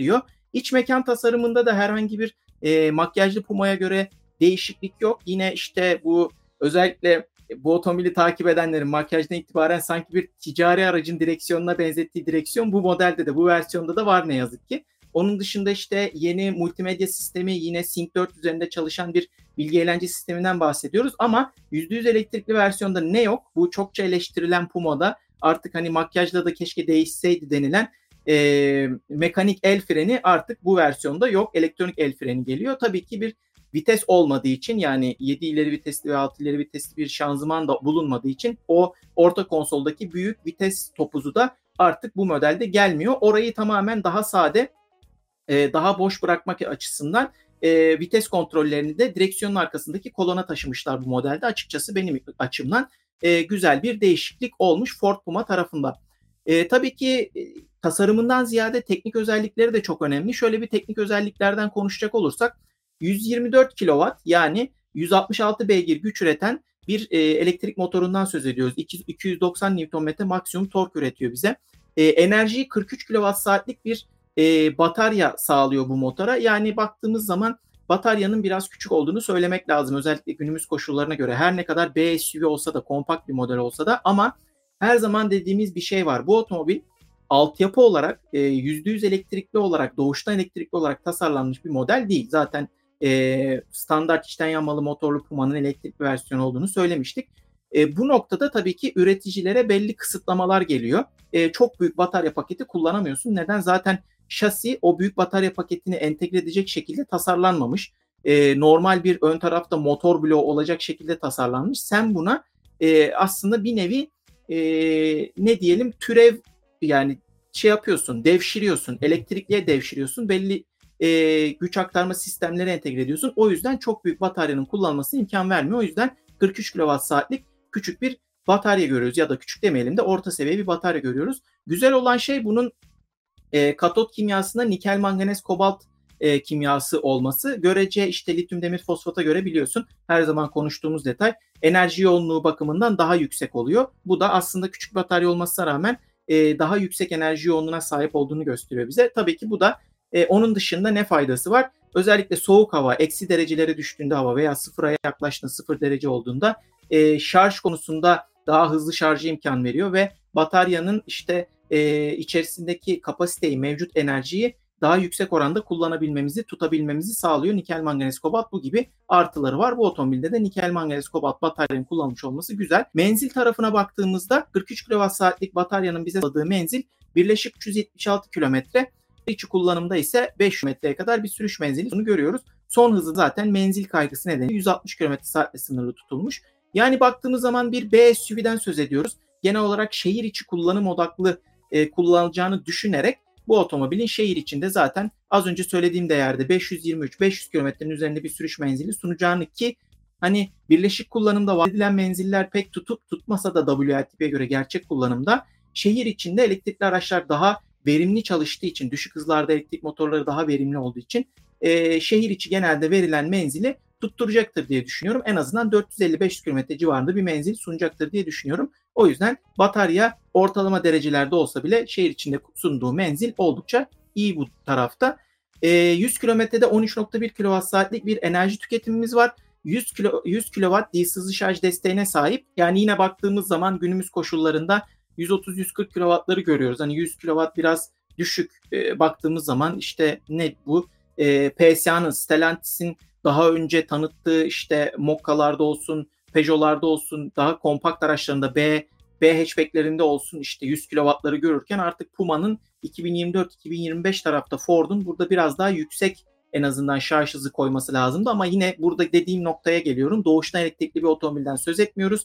İç mekan tasarımında da herhangi bir e, makyajlı Puma'ya göre değişiklik yok. Yine işte bu özellikle bu otomobili takip edenlerin makyajdan itibaren sanki bir ticari aracın direksiyonuna benzettiği direksiyon bu modelde de, bu versiyonda da var ne yazık ki. Onun dışında işte yeni multimedya sistemi, yine Sync dört üzerinde çalışan bir bilgi eğlence sisteminden bahsediyoruz. Ama yüzde yüz elektrikli versiyonda ne yok? Bu çokça eleştirilen Puma'da artık hani makyajla da keşke değişseydi denilen e, mekanik el freni artık bu versiyonda yok. Elektronik el freni geliyor. Tabii ki bir vites olmadığı için, yani yedi ileri vitesli ve altı ileri vitesli bir şanzıman da bulunmadığı için o orta konsoldaki büyük vites topuzu da artık bu modelde gelmiyor. Orayı tamamen daha sade, daha boş bırakmak açısından e, vites kontrollerini de direksiyonun arkasındaki kolona taşımışlar bu modelde. Açıkçası benim açımdan e, güzel bir değişiklik olmuş Ford Puma tarafından. E, tabii ki e, tasarımından ziyade teknik özellikleri de çok önemli. Şöyle bir teknik özelliklerden konuşacak olursak, yüz yirmi dört kilowatt yani yüz altmış altı beygir güç üreten bir e, elektrik motorundan söz ediyoruz. iki yüz doksan Newton metre maksimum tork üretiyor bize. E, enerjiyi kırk üç kilowatt saatlik bir e, batarya sağlıyor bu motora. Yani baktığımız zaman bataryanın biraz küçük olduğunu söylemek lazım. Özellikle günümüz koşullarına göre. Her ne kadar B S U V olsa da, kompakt bir model olsa da, ama her zaman dediğimiz bir şey var. Bu otomobil altyapı olarak e, yüzde yüz elektrikli olarak, doğuştan elektrikli olarak tasarlanmış bir model değil. Zaten e, standart içten yanmalı motorlu Puma'nın elektrikli versiyonu olduğunu söylemiştik. E, bu noktada tabii ki üreticilere belli kısıtlamalar geliyor. E, çok büyük batarya paketi kullanamıyorsun. Neden? Zaten şasi o büyük batarya paketini entegre edecek şekilde tasarlanmamış. E, normal bir ön tarafta motor bloğu olacak şekilde tasarlanmış. Sen buna e, aslında bir nevi e, ne diyelim türev, yani şey yapıyorsun, devşiriyorsun, elektrikliye devşiriyorsun. Belli e, güç aktarma sistemleri entegre ediyorsun. O yüzden çok büyük bataryanın kullanılmasına imkan vermiyor. O yüzden kırk üç kilowatt saatlik küçük bir batarya görüyoruz, ya da küçük demeyelim de orta seviye bir batarya görüyoruz. Güzel olan şey bunun e, katot kimyasında nikel, manganez, kobalt e, kimyası olması. Görece işte lityum demir fosfata göre biliyorsun her zaman konuştuğumuz detay, enerji yoğunluğu bakımından daha yüksek oluyor. Bu da aslında küçük batarya olmasına rağmen e, daha yüksek enerji yoğunluğuna sahip olduğunu gösteriyor bize. Tabii ki bu da e, onun dışında ne faydası var? Özellikle soğuk hava, eksi derecelere düştüğünde hava veya sıfıra yaklaştığında, sıfır derece olduğunda e, şarj konusunda daha hızlı şarjı imkan veriyor ve bataryanın işte e, içerisindeki kapasiteyi, mevcut enerjiyi daha yüksek oranda kullanabilmemizi, tutabilmemizi sağlıyor. Nikel, manganez, kobalt bu gibi artıları var. Bu otomobilde de nikel, manganez, kobalt bataryanın kullanılmış olması güzel. Menzil tarafına baktığımızda kırk üç kilowatt saatlik bataryanın bize sağladığı menzil birleşik üç yüz yetmiş altı kilometre. İçi kullanımda ise beş yüz metreye kadar bir sürüş menzili bunu görüyoruz. Son hızı zaten menzil kaygısı nedeniyle yüz altmış kilometre saatle sınırlı tutulmuş. Yani baktığımız zaman bir B S U V'den söz ediyoruz. Genel olarak şehir içi kullanım odaklı e, kullanılacağını düşünerek bu otomobilin şehir içinde zaten az önce söylediğim değerde beş yüz yirmi üç beş yüz kilometrenin üzerinde bir sürüş menzili sunacağını, ki hani birleşik kullanımda vaat edilen menziller pek tutup tutmasa da W L T P'ye göre gerçek kullanımda şehir içinde elektrikli araçlar daha verimli çalıştığı için, düşük hızlarda elektrik motorları daha verimli olduğu için e, şehir içi genelde verilen menzili tutturacaktır diye düşünüyorum. En azından dört yüz elli beş yüz kilometre civarında bir menzil sunacaktır diye düşünüyorum. O yüzden batarya ortalama derecelerde olsa bile şehir içinde sunduğu menzil oldukça iyi bu tarafta. E, yüz kilometrede on üç nokta bir kilowatt saatlik bir enerji tüketimimiz var. yüz kilo, yüz kilowatt DC hızlı şarj desteğine sahip. Yani yine baktığımız zaman günümüz koşullarında yüz otuz yüz kırk kilowattları görüyoruz. Hani yüz kilowatt biraz düşük. E, baktığımız zaman işte ne bu? E, P S A'nın, Stellantis'in daha önce tanıttığı işte Mokka'larda olsun, Peugeot'larda olsun, daha kompakt araçlarında B, B hatchback'lerinde olsun işte yüz kilowattları görürken, artık Puma'nın iki bin yirmi dört iki bin yirmi beş tarafta Ford'un burada biraz daha yüksek en azından şarj hızı koyması lazımdı. Ama yine burada dediğim noktaya geliyorum. Doğuştan elektrikli bir otomobilden söz etmiyoruz.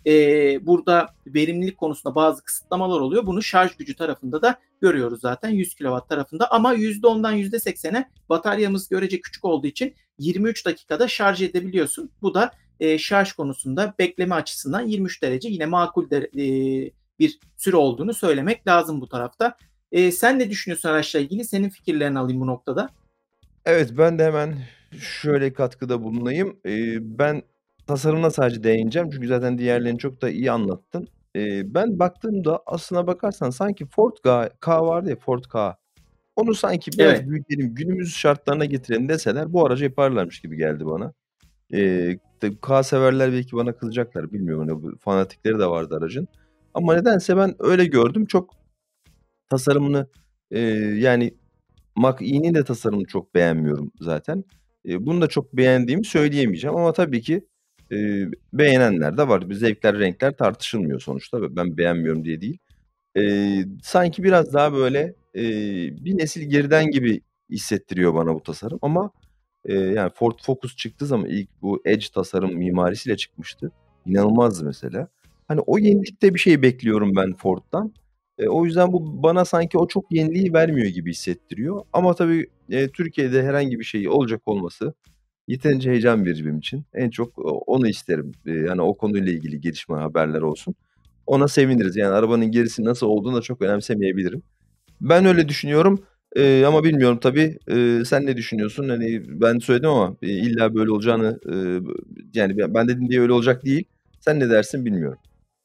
Ee, burada verimlilik konusunda bazı kısıtlamalar oluyor. Bunu şarj gücü tarafında da görüyoruz zaten yüz kilowatt tarafında. Ama yüzde ondan yüzde seksene bataryamız görece küçük olduğu için yirmi üç dakikada şarj edebiliyorsun. Bu da e, şarj konusunda bekleme açısından yirmi üç derece yine makul de, e, bir süre olduğunu söylemek lazım bu tarafta. E, sen ne düşünüyorsun araçla ilgili? Senin fikirlerini alayım bu noktada. Evet, ben de hemen şöyle katkıda bulunayım. Eee, ben tasarımına sadece değineceğim çünkü zaten diğerlerini çok da iyi anlattın. Eee, ben baktığımda aslına bakarsan sanki Ford Ka Ka vardı ya, Ford Ka. Onu sanki biraz Evet. büyütelim, günümüz şartlarına getirelim deseler bu aracı yaparlarmış gibi geldi bana. Eee, tabii K severler belki bana kızacaklar. Bilmiyorum, hani, bu fanatikleri de vardı aracın. Ama nedense ben öyle gördüm. Çok tasarımını, eee, yani Mach-E'nin de tasarımını çok beğenmiyorum zaten. Eee, bunu da çok beğendiğimi söyleyemeyeceğim ama tabii ki, eee, beğenenler de var. Bir zevkler, renkler tartışılmıyor sonuçta ve ben beğenmiyorum diye değil. Eee, sanki biraz daha böyle, eee, bir nesil geriden gibi hissettiriyor bana bu tasarım ama, eee, yani Ford Focus çıktığı zaman ilk bu Edge tasarım mimarisiyle çıkmıştı. İnanılmazdı mesela. Hani o yenilikte bir şey bekliyorum ben Ford'dan. Eee, o yüzden bu bana sanki o çok yeniliği vermiyor gibi hissettiriyor ama tabii, eee, Türkiye'de herhangi bir şey olacak olması yeterince heyecan verici benim için. En çok o onu isterim. Eee, yani o konuyla ilgili gelişme, haberler olsun. Ona seviniriz. Yani arabanın gerisi nasıl olduğunu da çok önemsemeyebilirim. Ben öyle düşünüyorum, eee, ama bilmiyorum tabii. Eee, sen ne düşünüyorsun? Hani ben söyledim ama, eee, illa böyle olacağını, eee, yani ben ben dedim diye öyle olacak değil. Sen ne dersin bilmiyorum.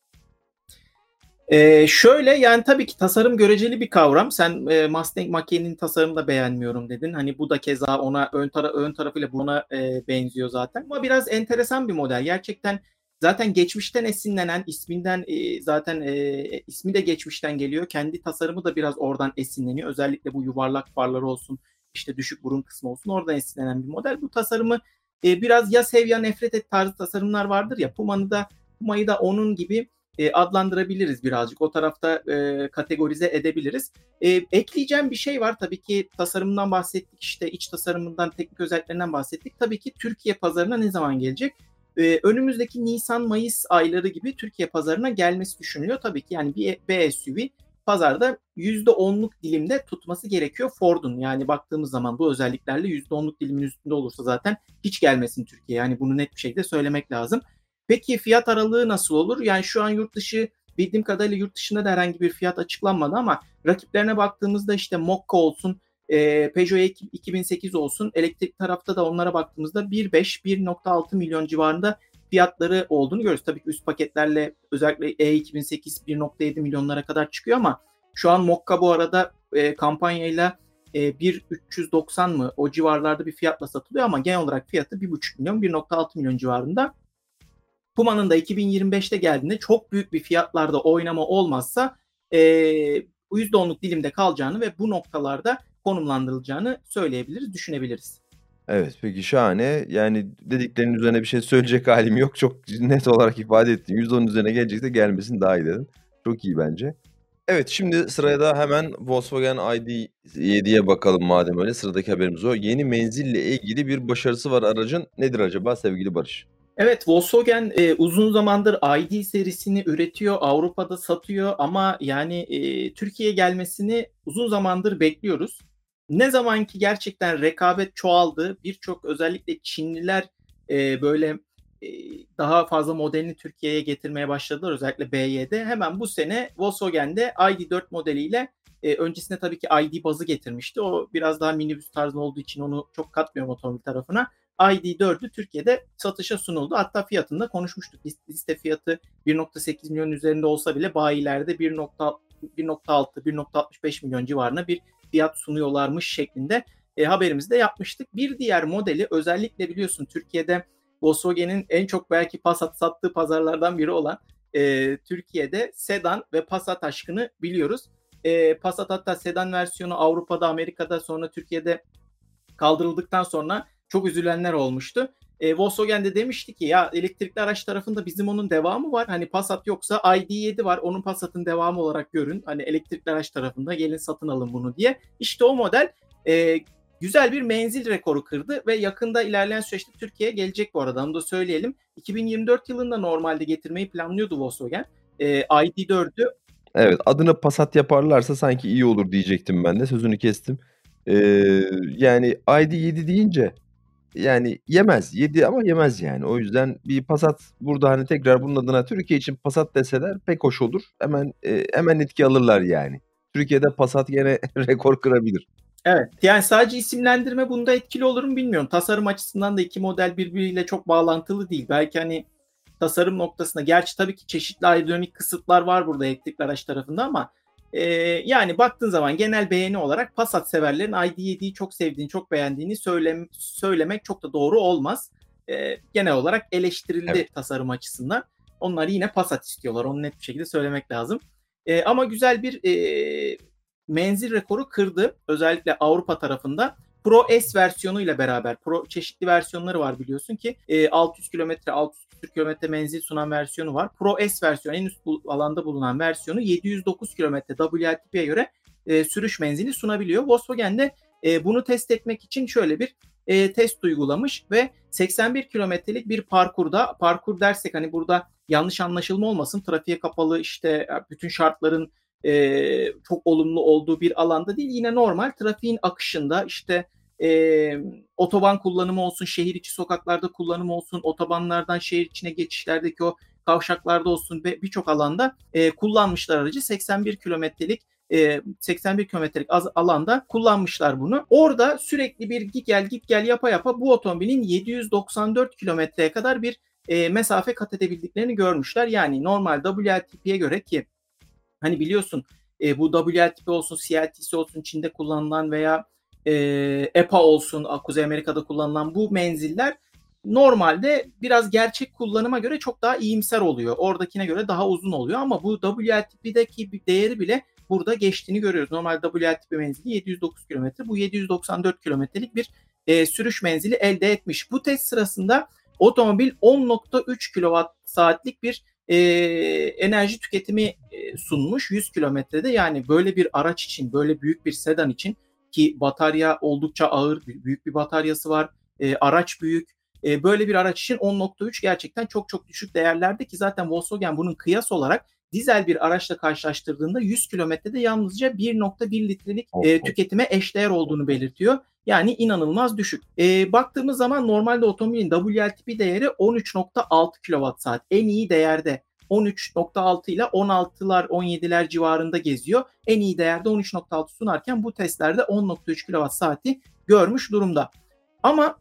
Eee, şöyle, yani, tabii ki tasarım göreceli bir kavram. Sen, eee, Mustang Mach-E'nin tasarımını da beğenmiyorum dedin. Hani, bu da keza ona ön tara ön tarafıyla buna, eee, benziyor zaten ama biraz enteresan bir model. Gerçekten zaten geçmişten esinlenen, isminden, eee, zaten, eee, ismi de geçmişten geliyor. Kendi tasarımı da biraz oradan esinleniyor. Özellikle bu yuvarlak farları olsun, işte, düşük burun kısmı olsun, oradan esinlenen bir model. Bu tasarımı, eee, biraz ya sev ya nefret et tarzı tasarımlar vardır ya, Puma'nı da Puma'yı da onun gibi, eee, adlandırabiliriz birazcık. O tarafta, eee, kategorize edebiliriz. Eee, ekleyeceğim bir şey var. Tabii ki tasarımından bahsettik, işte, iç tasarımından, teknik özelliklerinden bahsettik. Tabii ki Türkiye pazarına ne zaman gelecek? Eee, önümüzdeki nisan-mayıs ayları gibi Türkiye pazarına gelmesi düşünülüyor. Tabii ki yani bir B S U V pazarda yüzde onluk dilimde tutması gerekiyor Ford'un. Yani baktığımız zaman bu özelliklerle yüzde onluk dilimin üstünde olursa zaten hiç gelmesin Türkiye'ye. Yani bunu net bir şekilde söylemek lazım. Peki fiyat aralığı nasıl olur? Yani şu an yurt dışı bildiğim kadarıyla yurt dışında da herhangi bir fiyat açıklanmadı ama rakiplerine baktığımızda işte Mokka olsun, e, Peugeot iki bin sekiz olsun, elektrik tarafta da onlara baktığımızda bir nokta beş bir nokta altı milyon civarında fiyatları olduğunu görüyoruz. Tabii ki üst paketlerle özellikle E iki bin sekiz bir nokta yedi milyonlara kadar çıkıyor ama şu an Mokka bu arada e, kampanyayla e, bir bin üç yüz doksan mı o civarlarda bir fiyatla satılıyor ama genel olarak fiyatı bir nokta beş milyon bir nokta altı milyon civarında. Puma'nın da iki bin yirmi beşte geldiğinde çok büyük bir fiyatlarda oynama olmazsa e, yüzde onluk dilimde kalacağını ve bu noktalarda konumlandırılacağını söyleyebiliriz, düşünebiliriz. Evet, peki şahane. Yani dediklerinin üzerine bir şey söyleyecek hâlim yok. Çok net olarak ifade ettin. yüzde onun üzerine gelecekse gelmesin daha iyi dedin. Çok iyi bence. Evet, şimdi sıraya da hemen Volkswagen I D yediye bakalım madem öyle. Sıradaki haberimiz o. Yeni menzille ilgili bir başarısı var aracın. Nedir acaba sevgili Barış? Evet, Volkswagen e, uzun zamandır I D serisini üretiyor, Avrupa'da satıyor ama yani e, Türkiye'ye gelmesini uzun zamandır bekliyoruz. Ne zaman ki gerçekten rekabet çoğaldı, birçok özellikle Çinliler e, böyle e, daha fazla modelini Türkiye'ye getirmeye başladılar, özellikle B Y'de. Hemen bu sene Volkswagen'de I D dört modeliyle e, öncesinde tabii ki I D bazı getirmişti. O biraz daha minibüs tarzı olduğu için onu çok katmıyorum otomobil tarafına. I D dördü Türkiye'de satışa sunuldu. Hatta fiyatını da konuşmuştuk. Liste fiyatı bir nokta sekiz milyon üzerinde olsa bile bayilerde bir nokta altı bir nokta altmış beş milyon civarına bir fiyat sunuyorlarmış şeklinde e, haberimizi de yapmıştık. Bir diğer modeli özellikle biliyorsun Türkiye'de Volkswagen'in en çok belki Passat sattığı pazarlardan biri olan e, Türkiye'de sedan ve Passat aşkını biliyoruz. E, Passat hatta sedan versiyonu Avrupa'da, Amerika'da, sonra Türkiye'de kaldırıldıktan sonra çok üzülenler olmuştu. E, Volkswagen de demişti ki ya elektrikli araç tarafında bizim onun devamı var. Hani Passat yoksa I D yedi var. Onun Passat'ın devamı olarak görün. Hani elektrikli araç tarafında gelin satın alın bunu diye. İşte o model e, güzel bir menzil rekoru kırdı ve yakında ilerleyen süreçte Türkiye'ye gelecek bu arada. Onu da söyleyelim. iki bin yirmi dört yılında normalde getirmeyi planlıyordu Volkswagen. E, I D dördü. Evet, adını Passat yaparlarsa sanki iyi olur diyecektim ben de. Sözünü kestim. Eee, yani I D yedi deyince yani yemez. Yedi ama yemez yani. O yüzden bir Passat burada hani tekrar bunun adına Türkiye için Passat deseler pek hoş olur. Hemen eee, hemen etki alırlar yani. Türkiye'de Passat gene rekor kırabilir. Evet. Yani sadece isimlendirme bunda etkili olur mu bilmiyorum. Tasarım açısından da iki model birbiriyle çok bağlantılı değil. Belki hani tasarım noktasında gerçi tabii ki çeşitli aerodinamik kısıtlar var burada elektrikli araç tarafında ama Eee, yani baktığın zaman genel beğeni olarak Passat severlerin I D yediyi çok sevdiğini, çok beğendiğini söylem söylemek çok da doğru olmaz. Eee, genel olarak Evet. eleştirildi tasarım açısından. Onlar yine Passat istiyorlar. Onu net bir şekilde söylemek lazım. Eee, ama güzel bir, eee, menzil rekoru kırdı. Özellikle Avrupa tarafında. Pro S versiyonuyla beraber. Pro çeşitli versiyonları var biliyorsun ki. Eee, altı yüz kilometre, altı yüz küsur kilometre menzil sunan versiyonu var. Pro S versiyonu en üst bu alanda bulunan versiyonu yedi yüz dokuz kilometre W L T P'ye göre eee, sürüş menzili sunabiliyor. Volkswagen de eee, bunu test etmek için şöyle bir eee, test uygulamış ve seksen bir kilometrelik bir parkurda, parkur dersek hani burada yanlış anlaşılma olmasın, trafiğe kapalı işte bütün şartların eee, çok olumlu olduğu bir alanda değil, yine normal trafiğin akışında işte eee, otoban kullanımı olsun, şehir içi sokaklarda kullanımı olsun, otobanlardan şehir içine geçişlerdeki o kavşaklarda olsun ve birçok alanda eee, kullanmışlar aracı. seksen bir kilometrelik eee, seksen bir kilometrelik alanda kullanmışlar bunu. Orada sürekli bir git gel git gel yapa yapa bu otomobilin yedi yüz doksan dört kilometreye kadar bir e, mesafe kat edebildiklerini görmüşler. Yani normal W L T P'ye göre ki hani biliyorsun e, bu W L T P olsun, C L T C olsun, Çin'de kullanılan veya e, E P A olsun, Kuzey Amerika'da kullanılan bu menziller normalde biraz gerçek kullanıma göre çok daha iyimser oluyor. Oradakine göre daha uzun oluyor ama bu W L T P'deki bir değeri bile burada geçtiğini görüyoruz. Normal W L T P menzili yedi yüz dokuz kilometre. Bu yedi yüz doksan dört kilometrelik bir e, sürüş menzili elde etmiş. Bu test sırasında otomobil on nokta üç kilowatt saatlik bir e, enerji tüketimi e, sunmuş yüz kilometrede. Yani böyle bir araç için, böyle büyük bir sedan için ki batarya oldukça ağır, büyük bir bataryası var. E, araç büyük. E, böyle bir araç için on nokta üç gerçekten çok çok düşük değerlerde ki zaten Volkswagen bunun kıyas olarak dizel bir araçla karşılaştırdığında yüz kilometrede yalnızca bir nokta bir litrelik e, tüketime eşdeğer olduğunu belirtiyor. Yani inanılmaz düşük. E, baktığımız zaman normalde otomobilin W L T P değeri on üç nokta altı kilowatt saat. En iyi değerde on üç nokta altı ile on altılar on yediler civarında geziyor. En iyi değerde on üç nokta altı sunarken bu testlerde on nokta üç kilowatt saati görmüş durumda. Ama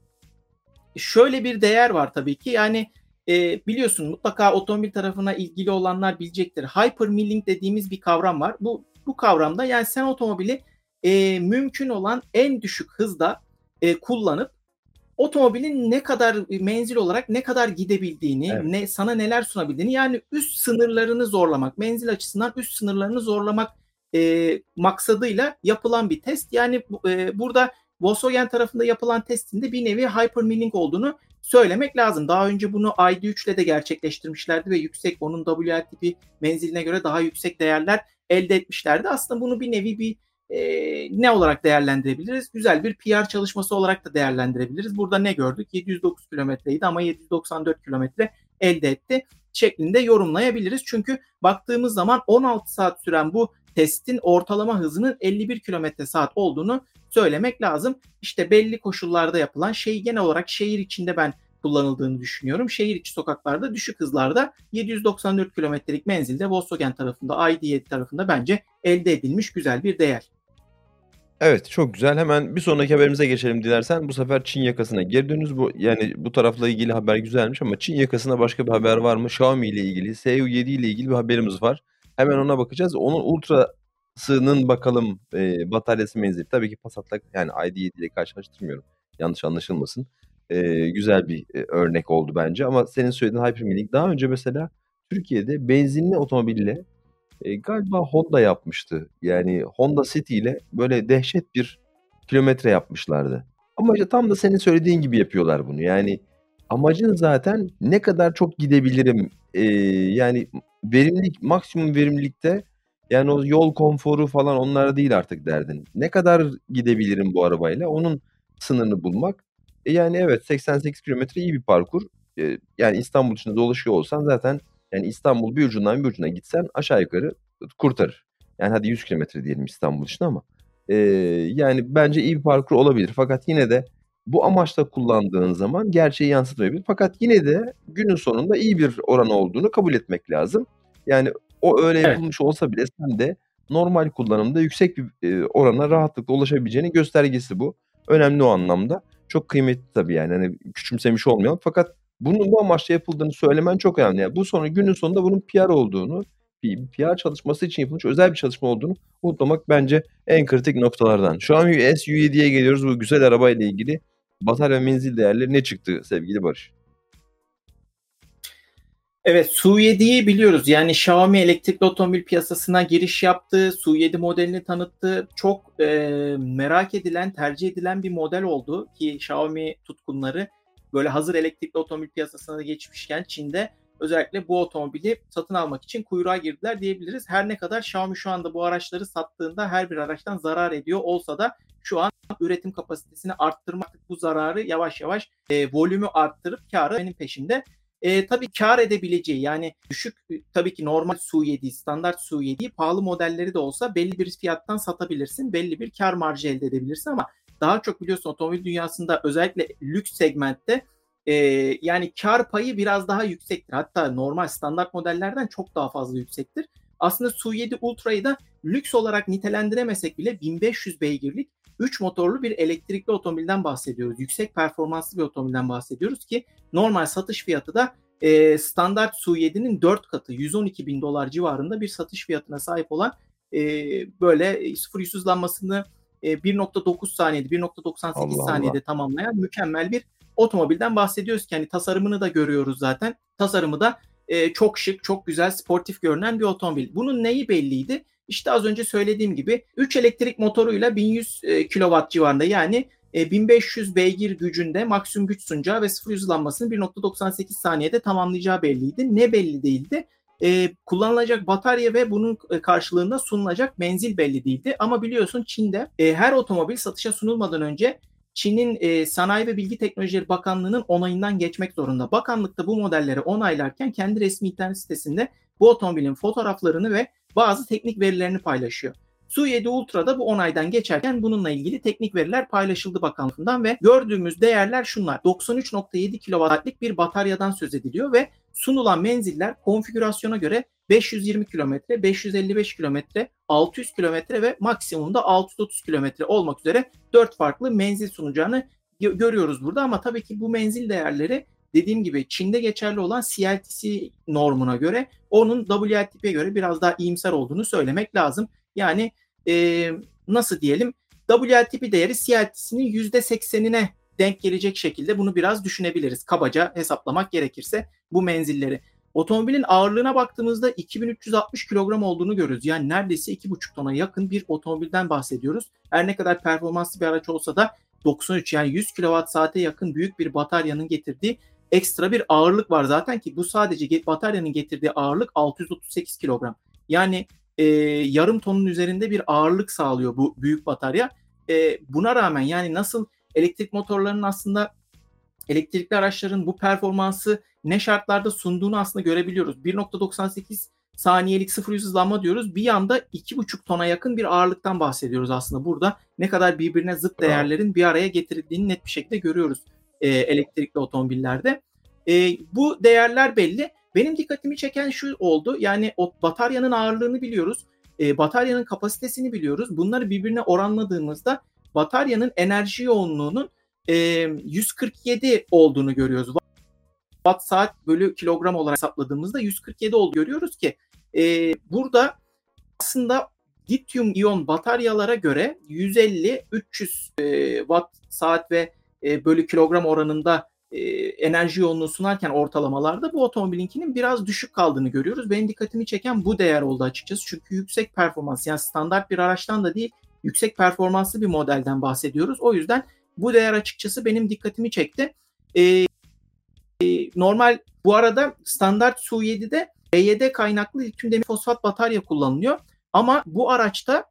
şöyle bir değer var tabii ki. Yani e, biliyorsun mutlaka otomobil tarafına ilgili olanlar bilecektir. Hypermilling dediğimiz bir kavram var. Bu bu kavramda yani sen otomobili e, mümkün olan en düşük hızda e, kullanıp otomobilin ne kadar menzil olarak ne kadar gidebildiğini, Evet. ne sana neler sunabildiğini yani üst sınırlarını zorlamak, menzil açısından üst sınırlarını zorlamak e, maksadıyla yapılan bir test. Yani e, burada Volkswagen tarafında yapılan testinde bir nevi hypermilling olduğunu söylemek lazım. Daha önce bunu I D üç ile de gerçekleştirmişlerdi ve yüksek onun W L T P menziline göre daha yüksek değerler elde etmişlerdi. Aslında bunu bir nevi bir e, ne olarak değerlendirebiliriz? Güzel bir P R çalışması olarak da değerlendirebiliriz. Burada ne gördük? yedi yüz dokuz kilometreydi ama yedi yüz doksan dört kilometre elde etti şeklinde yorumlayabiliriz. Çünkü baktığımız zaman on altı saat süren bu testin ortalama hızının elli bir kilometre saat olduğunu söylemek lazım. İşte belli koşullarda yapılan şey genel olarak şehir içinde ben kullanıldığını düşünüyorum. Şehir içi sokaklarda düşük hızlarda yedi yüz doksan dört kilometrelik menzilde Volkswagen tarafında I D yedi tarafında bence elde edilmiş güzel bir değer. Evet, çok güzel. Hemen bir sonraki haberimize geçelim dilersen. Bu sefer Çin yakasına geri dönüyoruz. Bu yani bu tarafla ilgili haber güzelmiş ama Çin yakasında başka bir haber var mı? Xiaomi ile ilgili, S E yedi ile ilgili bir haberimiz var. Hemen ona bakacağız. Onun Ultra'sının bakalım e, bataryası menzili. Tabii ki Passat'la yani I D yedi ile karşılaştırmıyorum. Yanlış anlaşılmasın. E, güzel bir e, örnek oldu bence ama senin söylediğin Hypermilling daha önce mesela Türkiye'de benzinli otomobille e, galiba Honda yapmıştı. Yani Honda City ile böyle dehşet bir kilometre yapmışlardı. Ama işte tam da senin söylediğin gibi yapıyorlar bunu. Yani amacın zaten ne kadar çok gidebilirim. e, yani verimlilik, maksimum verimlilikte yani o yol konforu falan onlar değil artık derdin. Ne kadar gidebilirim bu arabayla onun sınırını bulmak. E yani evet seksen sekiz kilometre iyi bir parkur. E, yani İstanbul dışında dolaşıyor olsan zaten yani İstanbul bir ucundan bir ucuna gitsen aşağı yukarı kurtarır. Yani hadi yüz kilometre diyelim İstanbul için ama e, yani bence iyi bir parkur olabilir. Fakat yine de bu amaçla kullandığın zaman gerçeği yansıtmayabilir. Fakat yine de günün sonunda iyi bir oran olduğunu kabul etmek lazım. Yani o öyle Evet. yapılmış olsa bile sen de normal kullanımda yüksek bir e, orana rahatlıkla ulaşabileceğinin göstergesi bu. Önemli o anlamda. Çok kıymetli tabii yani. Hani küçümsemiş olmayalım. Fakat bunun bu amaçla yapıldığını söylemen çok önemli. Yani bu sonra günün sonunda bunun P R olduğunu bir P R çalışması için yapılmış özel bir çalışma olduğunu unutmamak bence en kritik noktalardan. Xiaomi S U yediye geliyoruz. Bu güzel arabayla ilgili batarya menzil değerleri ne çıktı sevgili Barış? Evet, S U yediyi biliyoruz. Yani Xiaomi elektrikli otomobil piyasasına giriş yaptı. S U yedi modelini tanıttı. Çok e, merak edilen, tercih edilen bir model oldu ki Xiaomi tutkunları böyle hazır elektrikli otomobil piyasasına geçmişken Çin'de özellikle bu otomobili satın almak için kuyruğa girdiler diyebiliriz. Her ne kadar Xiaomi şu anda bu araçları sattığında her bir araçtan zarar ediyor olsa da şu an üretim kapasitesini arttırmak, bu zararı yavaş yavaş e, volümü arttırıp kârı benim peşinde. E, tabii kar edebileceği, yani düşük, tabii ki normal S U yedi, standart S U yedi pahalı modelleri de olsa belli bir fiyattan satabilirsin. Belli bir kar marjı elde edebilirsin ama daha çok biliyorsun otomobil dünyasında özellikle lüks segmentte e, yani kar payı biraz daha yüksektir. Hatta normal standart modellerden çok daha fazla yüksektir. Aslında S U yedi Ultra'yı da lüks olarak nitelendiremesek bile bin beş yüz beygirlik üç motorlu bir elektrikli otomobilden bahsediyoruz. Yüksek performanslı bir otomobilden bahsediyoruz ki normal satış fiyatı da e, standart S U yedinin dört katı, yüz on iki bin dolar civarında bir satış fiyatına sahip olan e, böyle sıfır yüz hızlanmasını e, bir nokta dokuz saniyede, bir nokta doksan sekiz Allah saniyede Allah. tamamlayan mükemmel bir otomobilden bahsediyoruz ki hani tasarımını da görüyoruz zaten. Tasarımı da e, çok şık, çok güzel, sportif görünen bir otomobil. Bunun neyi belliydi? İşte az önce söylediğim gibi üç elektrik motoruyla bin yüz e, kilowatt civarında, yani e, bin beş yüz beygir gücünde maksimum güç sunacağı ve sıfır yüz hızlanmasını bir nokta doksan sekiz saniyede tamamlayacağı belliydi. Ne belli değildi? E, kullanılacak batarya ve bunun karşılığında sunulacak menzil belli değildi. Ama biliyorsun Çin'de e, her otomobil satışa sunulmadan önce Çin'in e, Sanayi ve Bilgi Teknolojileri Bakanlığı'nın onayından geçmek zorunda. Bakanlık da bu modelleri onaylarken kendi resmi internet sitesinde bu otomobilin fotoğraflarını ve bazı teknik verilerini paylaşıyor. S U yedi Ultra'da bu onaydan geçerken bununla ilgili teknik veriler paylaşıldı bakanlığından ve gördüğümüz değerler şunlar. doksan üç nokta yedi kilowattlık bir bataryadan söz ediliyor ve sunulan menziller konfigürasyona göre beş yüz yirmi kilometre, beş yüz elli beş kilometre, altı yüz kilometre ve maksimumda altı yüz otuz kilometre olmak üzere dört farklı menzil sunacağını görüyoruz burada. Ama tabii ki bu menzil değerleri dediğim gibi Çin'de geçerli olan C L T C normuna göre, onun W L T P'ye göre biraz daha iyimser olduğunu söylemek lazım. Yani e, nasıl diyelim, W L T P değeri C L T C'nin yüzde seksenine denk gelecek şekilde bunu biraz düşünebiliriz. Kabaca hesaplamak gerekirse bu menzilleri. Otomobilin ağırlığına baktığımızda iki bin üç yüz altmış kilogram olduğunu görüyoruz. Yani neredeyse iki buçuk tona yakın bir otomobilden bahsediyoruz. Her ne kadar performanslı bir araç olsa da doksan üç, yani yüz kilowatt saate yakın büyük bir bataryanın getirdiği ekstra bir ağırlık var zaten ki bu sadece bataryanın getirdiği ağırlık altı yüz otuz sekiz kilogram. Yani e, yarım tonun üzerinde bir ağırlık sağlıyor bu büyük batarya. E, buna rağmen yani nasıl elektrik motorlarının, aslında elektrikli araçların bu performansı ne şartlarda sunduğunu aslında görebiliyoruz. bir nokta doksan sekiz saniyelik sıfır yüz hızlanma diyoruz. Bir yanda iki buçuk tona yakın bir ağırlıktan bahsediyoruz aslında. Burada ne kadar birbirine zıt değerlerin bir araya getirildiğini net bir şekilde görüyoruz e, elektrikli otomobillerde. E, bu değerler belli. Benim dikkatimi çeken şu oldu. Yani o bataryanın ağırlığını biliyoruz. E, bataryanın kapasitesini biliyoruz. Bunları birbirine oranladığımızda bataryanın enerji yoğunluğunun e, yüz kırk yedi olduğunu görüyoruz. Watt saat bölü kilogram olarak hesapladığımızda yüz kırk yedi olduğunu görüyoruz ki e, burada aslında lityum iyon bataryalara göre yüz elli üç yüz e, watt saat ve e, bölü kilogram oranında e, enerji yoğunluğu sunarken ortalamalarda bu otomobilinkinin biraz düşük kaldığını görüyoruz. Benim dikkatimi çeken bu değer oldu açıkçası. Çünkü yüksek performans, yani standart bir araçtan da değil, yüksek performanslı bir modelden bahsediyoruz. O yüzden bu değer açıkçası benim dikkatimi çekti. E, e, normal bu arada standart S U yedide B Y D kaynaklı lityum demir fosfat batarya kullanılıyor. Ama bu araçta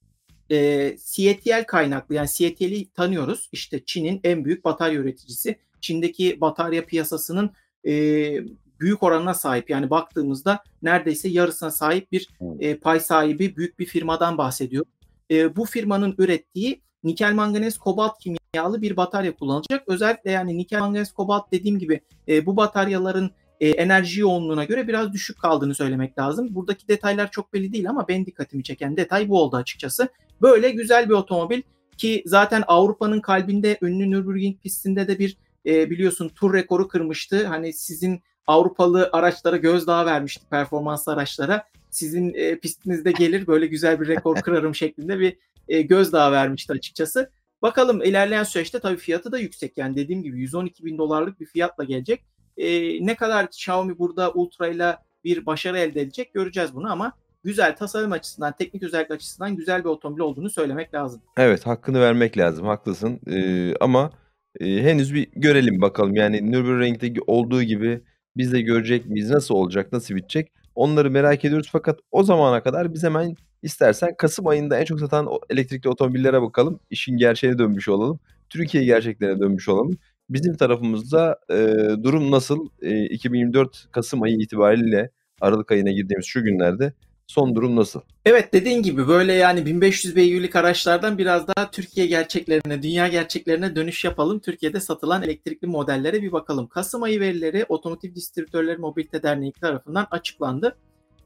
e, C A T L kaynaklı, yani C A T L'i tanıyoruz. İşte Çin'in en büyük batarya üreticisi. Çin'deki batarya piyasasının e, büyük oranına sahip. Yani baktığımızda neredeyse yarısına sahip bir e, pay sahibi büyük bir firmadan bahsediyor. E, bu firmanın ürettiği nikel manganez kobalt kimyalı bir batarya kullanılacak. Özellikle yani nikel manganez kobalt dediğim gibi e, bu bataryaların e, enerji yoğunluğuna göre biraz düşük kaldığını söylemek lazım. Buradaki detaylar çok belli değil ama benim dikkatimi çeken detay bu oldu açıkçası. Böyle güzel bir otomobil ki zaten Avrupa'nın kalbinde ünlü Nürburgring pistinde de bir e, biliyorsun tur rekoru kırmıştı. Hani sizin Avrupalı araçlara gözdağı vermişti, performanslı araçlara. sizin e, pistinizde gelir böyle güzel bir rekor kırarım şeklinde bir e, gözdağı vermişti açıkçası. Bakalım ilerleyen süreçte tabii fiyatı da yüksek. Yani dediğim gibi yüz on iki bin dolarlık bir fiyatla gelecek. E, ne kadar Xiaomi burada Ultra ile bir başarı elde edecek göreceğiz bunu ama güzel, tasarım açısından, teknik özellik açısından güzel bir otomobil olduğunu söylemek lazım. Evet, hakkını vermek lazım, haklısın. Ee, ama e, henüz bir görelim bakalım. Yani Nürburgring'deki olduğu gibi biz de görecek miyiz? Nasıl olacak, nasıl bitecek? Onları merak ediyoruz. Fakat o zamana kadar biz hemen istersen Kasım ayında en çok satan o elektrikli otomobillere bakalım. İşin gerçeğine dönmüş olalım. Türkiye gerçeklerine dönmüş olalım. Bizim tarafımızda e, durum nasıl? E, iki bin yirmi dört Kasım ayı itibariyle Aralık ayına girdiğimiz şu günlerde son durum nasıl? Evet, dediğin gibi böyle yani bin beş yüz beygirlik araçlardan biraz daha Türkiye gerçeklerine, dünya gerçeklerine dönüş yapalım. Türkiye'de satılan elektrikli modellere bir bakalım. Kasım ayı verileri Otomotiv Distribütörleri Mobilite Derneği tarafından açıklandı.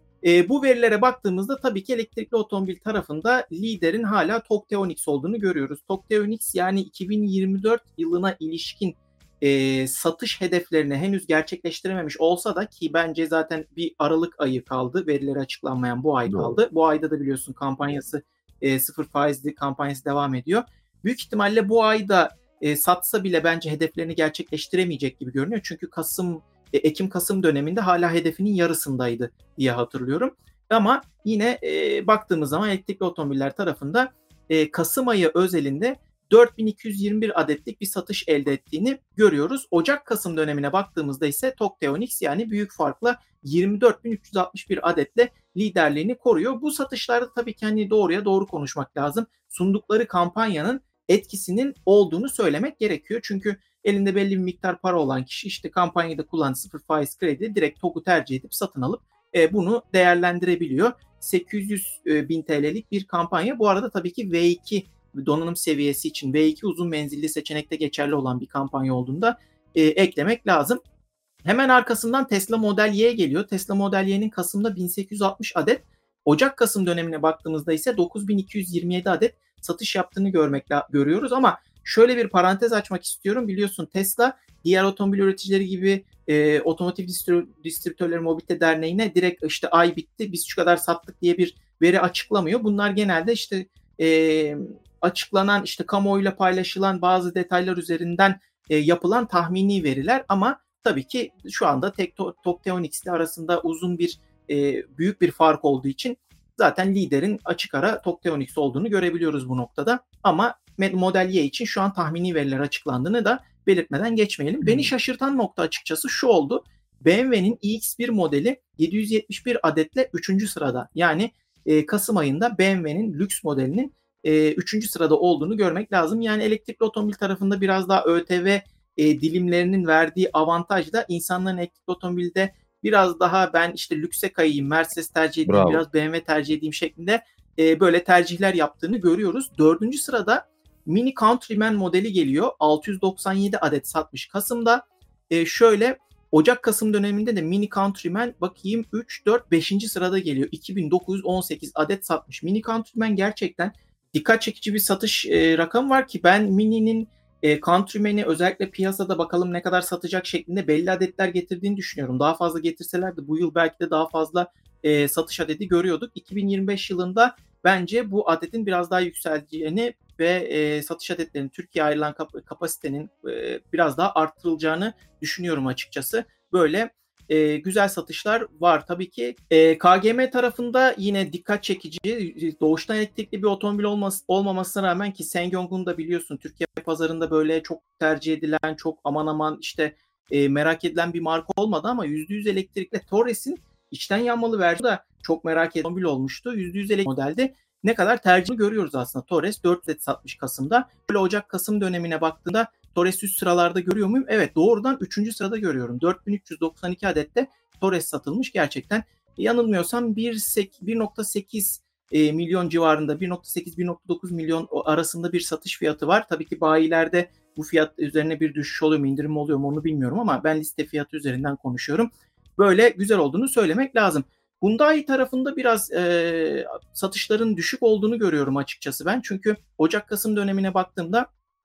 E, bu verilere baktığımızda tabii ki elektrikli otomobil tarafında liderin hala Tokteonix olduğunu görüyoruz. Tokteonix yani iki bin yirmi dört yılına ilişkin e, satış hedeflerini henüz gerçekleştirememiş olsa da ki bence zaten bir Aralık ayı kaldı. Verileri açıklanmayan bu ay Doğru. kaldı. Bu ayda da biliyorsun kampanyası e, sıfır faizli kampanyası devam ediyor. Büyük ihtimalle bu ayda e, satsa bile bence hedeflerini gerçekleştiremeyecek gibi görünüyor. Çünkü Kasım Ekim-Kasım döneminde hala hedefinin yarısındaydı diye hatırlıyorum. Ama yine e, baktığımız zaman elektrikli otomobiller tarafında e, Kasım ayı özelinde dört bin iki yüz yirmi bir adetlik bir satış elde ettiğini görüyoruz. Ocak-Kasım dönemine baktığımızda ise Tokteonix yani büyük farkla yirmi dört bin üç yüz altmış bir adetle liderliğini koruyor. Bu satışlarda tabii ki hani doğruya doğru konuşmak lazım. Sundukları kampanyanın etkisinin olduğunu söylemek gerekiyor. Çünkü elinde belli bir miktar para olan kişi işte kampanyada kullandığı sıfır faiz kredi direkt TOG'u tercih edip satın alıp e, bunu değerlendirebiliyor. sekiz yüz bin T L'lik bir kampanya. Bu arada tabii ki V iki donanım seviyesi için V iki uzun menzilli seçenekte geçerli olan bir kampanya olduğunda e, eklemek lazım. Hemen arkasından Tesla Model Y geliyor. Tesla Model Y'nin Kasım'da bin sekiz yüz altmış adet, Ocak-Kasım dönemine baktığımızda ise dokuz bin iki yüz yirmi yedi adet satış yaptığını görmekle görüyoruz ama şöyle bir parantez açmak istiyorum. Biliyorsun Tesla diğer otomobil üreticileri gibi e, Otomotiv Distribütörleri Mobilite Derneği'ne direkt işte ay bitti biz şu kadar sattık diye bir veri açıklamıyor. Bunlar genelde işte e, açıklanan işte kamuoyuyla paylaşılan bazı detaylar üzerinden e, yapılan tahmini veriler ama tabii ki şu anda Tokteonix ile arasında uzun bir e, büyük bir fark olduğu için zaten liderin açık ara Tokteonix olduğunu görebiliyoruz bu noktada. Ama Model Y için şu an tahmini veriler açıklandığını da belirtmeden geçmeyelim. Hmm. Beni şaşırtan nokta açıkçası şu oldu. B M W'nin i X bir modeli yedi yüz yetmiş bir adetle üçüncü sırada. Yani e, Kasım ayında B M W'nin lüks modelinin e, üçüncü sırada olduğunu görmek lazım. Yani elektrikli otomobil tarafında biraz daha ÖTV e, dilimlerinin verdiği avantaj da insanların elektrikli otomobilde biraz daha ben işte lükse kayayım, Mercedes tercih edeyim, Bravo. biraz B M W tercih edeyim şeklinde e, böyle tercihler yaptığını görüyoruz. Dördüncü sırada Mini Countryman modeli geliyor. altı yüz doksan yedi adet satmış Kasım'da. E, şöyle Ocak-Kasım döneminde de Mini Countryman bakayım üç, dört, beşinci sırada geliyor. iki bin dokuz yüz on sekiz adet satmış. Mini Countryman gerçekten dikkat çekici bir satış e, rakamı var ki ben Mini'nin e, Countryman'i özellikle piyasada bakalım ne kadar satacak şeklinde belli adetler getirdiğini düşünüyorum. Daha fazla getirselerdi bu yıl belki de daha fazla e, satış adedi görüyorduk. iki bin yirmi beş yılında bence bu adetin biraz daha yükseleceğini ve e, satış adetlerinin Türkiye'ye ayrılan kap- kapasitenin e, biraz daha arttırılacağını düşünüyorum açıkçası. Böyle e, güzel satışlar var. Tabii ki e, K G M tarafında yine dikkat çekici. Doğuştan elektrikli bir otomobil olması, olmamasına rağmen ki Sangyong'un da biliyorsun Türkiye pazarında böyle çok tercih edilen, çok aman aman işte e, merak edilen bir marka olmadı ama yüzde yüz elektrikli Torres'in içten yanmalı versiyonu da çok merak edilen otomobil olmuştu. yüzde yüz elektrikli modelde ne kadar tercihini görüyoruz aslında. Torres dört adet satmış Kasım'da. Böyle Ocak-Kasım dönemine baktığında Torres üst sıralarda görüyor muyum? Evet, doğrudan üçüncü sırada görüyorum. dört bin üç yüz doksan iki adette Torres satılmış. Gerçekten yanılmıyorsam bir nokta sekiz e, milyon civarında bir nokta sekiz bir nokta dokuz milyon arasında bir satış fiyatı var. Tabii ki bayilerde bu fiyat üzerine bir düşüş oluyor mu, indirim oluyor mu onu bilmiyorum ama ben liste fiyatı üzerinden konuşuyorum. Böyle güzel olduğunu söylemek lazım. Hyundai tarafında biraz e, satışların düşük olduğunu görüyorum açıkçası ben. Çünkü Ocak-Kasım dönemine baktığımda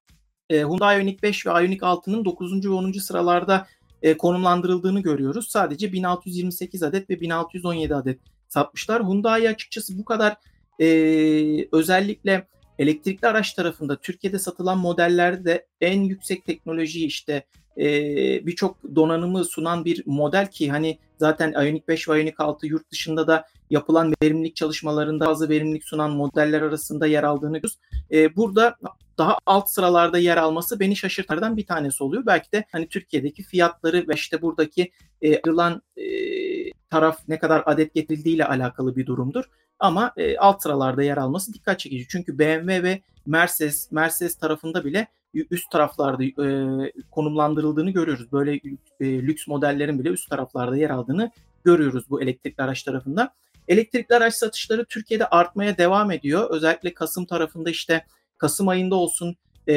e, Hyundai Ioniq beş ve Ioniq altının dokuzuncu ve onuncu sıralarda e, konumlandırıldığını görüyoruz. Sadece bin altı yüz yirmi sekiz adet ve bin altı yüz on yedi adet satmışlar. Hyundai açıkçası bu kadar e, özellikle elektrikli araç tarafında Türkiye'de satılan modellerde en yüksek teknolojiyi işte e, birçok donanımı sunan bir model ki hani zaten Ioniq beş ve Ioniq altı yurt dışında da yapılan verimlilik çalışmalarında bazı verimlilik sunan modeller arasında yer aldığını görüyoruz. E, burada daha alt sıralarda yer alması beni şaşırtanlardan bir tanesi oluyor. Belki de hani Türkiye'deki fiyatları ve işte buradaki e, ayrılan e, taraf ne kadar adet getirildiğiyle alakalı bir durumdur. Ama e, alt sıralarda yer alması dikkat çekici. Çünkü B M W ve Mercedes, Mercedes tarafında bile üst taraflarda e, konumlandırıldığını görüyoruz. Böyle e, lüks modellerin bile üst taraflarda yer aldığını görüyoruz bu elektrikli araç tarafında. Elektrikli araç satışları Türkiye'de artmaya devam ediyor. Özellikle Kasım tarafında işte Kasım ayında olsun,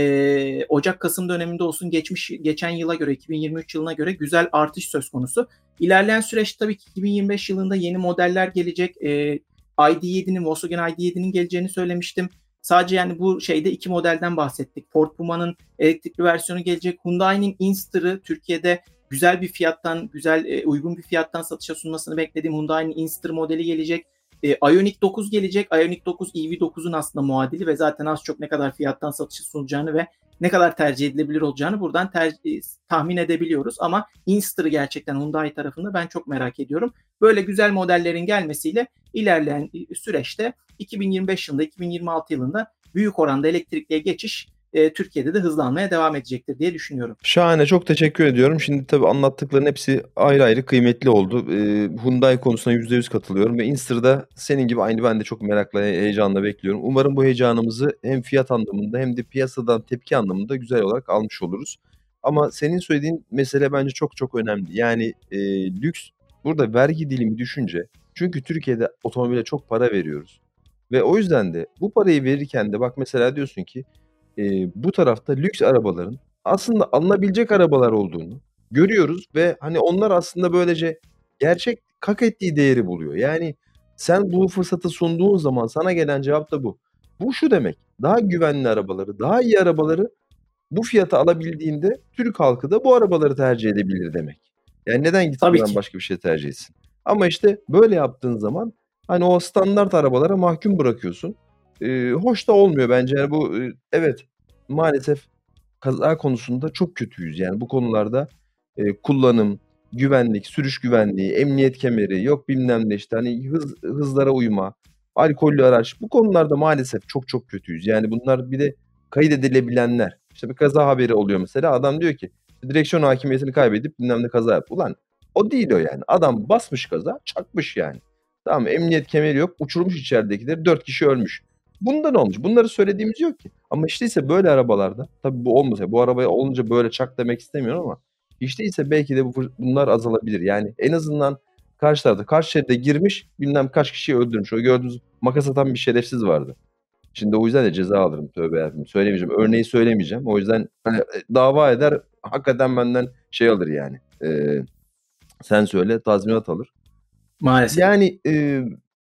e, Ocak-Kasım döneminde olsun geçmiş geçen yıla göre iki bin yirmi üç yılına göre güzel artış söz konusu. İlerleyen süreçte tabii ki iki bin yirmi beş yılında yeni modeller gelecek. E, I D yedi'nin, Volkswagen I D yedi'nin geleceğini söylemiştim. Sadece yani bu şeyde iki modelden bahsettik. Ford Puma'nın elektrikli versiyonu gelecek. Hyundai'nin Inster'ı Türkiye'de güzel bir fiyattan, güzel uygun bir fiyattan satışa sunmasını beklediğim Hyundai'nin Inster modeli gelecek. E, Ioniq dokuz gelecek. Ioniq dokuz E V dokuzun aslında muadili ve zaten az çok ne kadar fiyattan satışa sunacağını ve ne kadar tercih edilebilir olacağını buradan ter- tahmin edebiliyoruz. Ama Inster'ı gerçekten Hyundai tarafında ben çok merak ediyorum. Böyle güzel modellerin gelmesiyle ilerleyen süreçte iki bin yirmi beş yılında, iki bin yirmi altı yılında büyük oranda elektrikliye geçiş e, Türkiye'de de hızlanmaya devam edecektir diye düşünüyorum. Şahane, çok teşekkür ediyorum. Şimdi tabii anlattıkların hepsi ayrı ayrı kıymetli oldu. Ee, Hyundai konusuna yüzde yüz katılıyorum ve Inster'da senin gibi aynı ben de çok merakla, heyecanla bekliyorum. Umarım bu heyecanımızı hem fiyat anlamında hem de piyasadan tepki anlamında güzel olarak almış oluruz. Ama senin söylediğin mesele bence çok çok önemli. Yani e, lüks, burada vergi dilimi düşünce, çünkü Türkiye'de otomobile çok para veriyoruz. Ve o yüzden de bu parayı verirken de bak mesela diyorsun ki e, bu tarafta lüks arabaların aslında alınabilecek arabalar olduğunu görüyoruz ve hani onlar aslında böylece gerçek hak ettiği değeri buluyor. Yani sen bu fırsatı sunduğun zaman sana gelen cevap da bu. Bu şu demek: daha güvenli arabaları, daha iyi arabaları bu fiyata alabildiğinde Türk halkı da bu arabaları tercih edebilir demek. Yani neden gitsin Tabii ben ki. başka bir şey tercih etsin? Ama işte böyle yaptığın zaman hani o standart arabalara mahkum bırakıyorsun. Ee, hoş da olmuyor bence. Yani bu e, evet, maalesef kaza konusunda çok kötüyüz. Yani bu konularda e, kullanım, güvenlik, sürüş güvenliği, emniyet kemeri, yok bilmem ne işte hani hız, hızlara uyma, alkollü araç, bu konularda maalesef çok çok kötüyüz. Yani bunlar bir de kaydedilebilenler. İşte bir kaza haberi oluyor mesela, adam diyor ki direksiyon hakimiyetini kaybedip bilmem ne kaza yaptı. Ulan o değil o yani. Adam basmış gaza, çakmış yani. Tamam mı? Emniyet kemeri yok, uçurmuş içeridekileri, dört kişi ölmüş. Bundan olmuş. Bunları söylediğimiz yok ki. Ama işte ise böyle arabalarda, tabii bu olmasa, bu arabaya olunca böyle çak demek istemiyorum ama işte ise belki de bu, bunlar azalabilir. Yani en azından karşı tarafta, karşı şeride girmiş, bilmem kaç kişiyi öldürmüş. O gördüğünüz makas atan bir şerefsiz vardı. Şimdi o yüzden de ceza alırım. Tövbe yarabbim. Söylemeyeceğim. Örneği söylemeyeceğim. O yüzden hani, dava eder, hakikaten benden şey alır yani. Ee, sen söyle, tazminat alır. Maalesef. Yani e,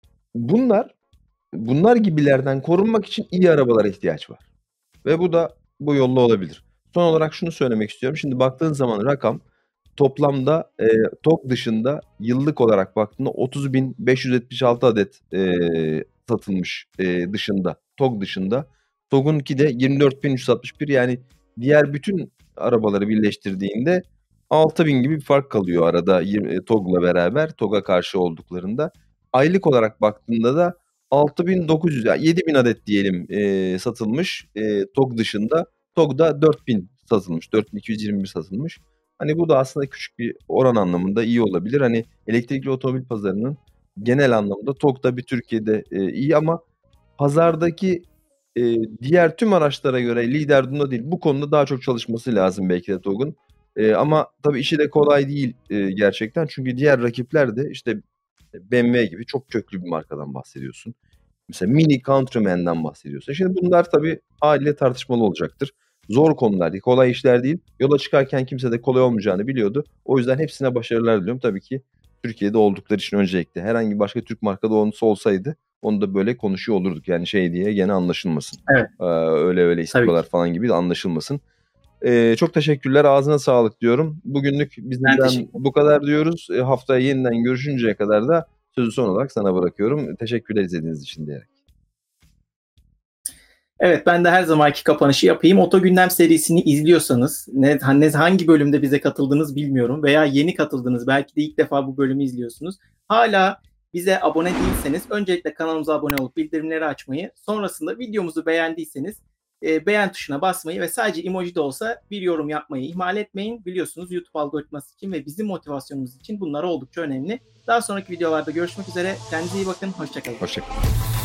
bunlar bunlar gibilerden korunmak için iyi arabalara ihtiyaç var. Ve bu da bu yolla olabilir. Son olarak şunu söylemek istiyorum. Şimdi baktığın zaman rakam toplamda e, TOG dışında yıllık olarak baktığında otuz bin beş yüz yetmiş altı adet e, satılmış e, dışında. TOG dışında. TOG'unki de yirmi dört bin üç yüz altmış bir, yani diğer bütün arabaları birleştirdiğinde altı bin gibi bir fark kalıyor arada yirmi, TOG'la beraber, TOG'a karşı olduklarında. Aylık olarak baktığında da altı bin dokuz yüz, yani yedi bin adet diyelim e, satılmış e, TOG dışında. TOG'da dört bin satılmış. dört bin iki yüz yirmi bir satılmış. Hani bu da aslında küçük bir oran anlamında iyi olabilir. Hani elektrikli otomobil pazarının genel anlamda TOG'da bir Türkiye'de e, iyi ama pazardaki e, diğer tüm araçlara göre lider bunda değil. Bu konuda daha çok çalışması lazım belki de TOG'un. E, ama tabii işi de kolay değil e, gerçekten. Çünkü diğer rakipler de işte B M W gibi çok köklü bir markadan bahsediyorsun. Mesela Mini Countryman'dan bahsediyorsun. Şimdi bunlar tabii haliyle tartışmalı olacaktır. Zor konular değil, kolay işler değil. Yola çıkarken kimse de kolay olmayacağını biliyordu. O yüzden hepsine başarılar diliyorum. Tabii ki Türkiye'de oldukları için öncelikle. Herhangi başka Türk markada olsa olsaydı onu da böyle konuşuyor olurduk. Yani şey diye gene anlaşılmasın. Evet. Ee, öyle öyle istiyorlar falan gibi de anlaşılmasın. Ee, çok teşekkürler. Ağzına sağlık diyorum. Bugünlük bizden bu kadar diyoruz. E, haftaya yeniden görüşünceye kadar da Sözü son olarak sana bırakıyorum. Teşekkürler izlediğiniz için diyerek. Evet, ben de her zamanki kapanışı yapayım. Oto Gündem serisini izliyorsanız, ne, ne hangi bölümde bize katıldınız bilmiyorum veya yeni katıldınız, belki de ilk defa bu bölümü izliyorsunuz. Hala bize abone değilseniz öncelikle kanalımıza abone olup bildirimleri açmayı, sonrasında videomuzu beğendiyseniz e, beğen tuşuna basmayı ve sadece emoji de olsa bir yorum yapmayı ihmal etmeyin. Biliyorsunuz YouTube algoritması için ve bizim motivasyonumuz için bunlar oldukça önemli. Daha sonraki videolarda görüşmek üzere. Kendinize iyi bakın. Hoşça kalın. Hoşça kalın.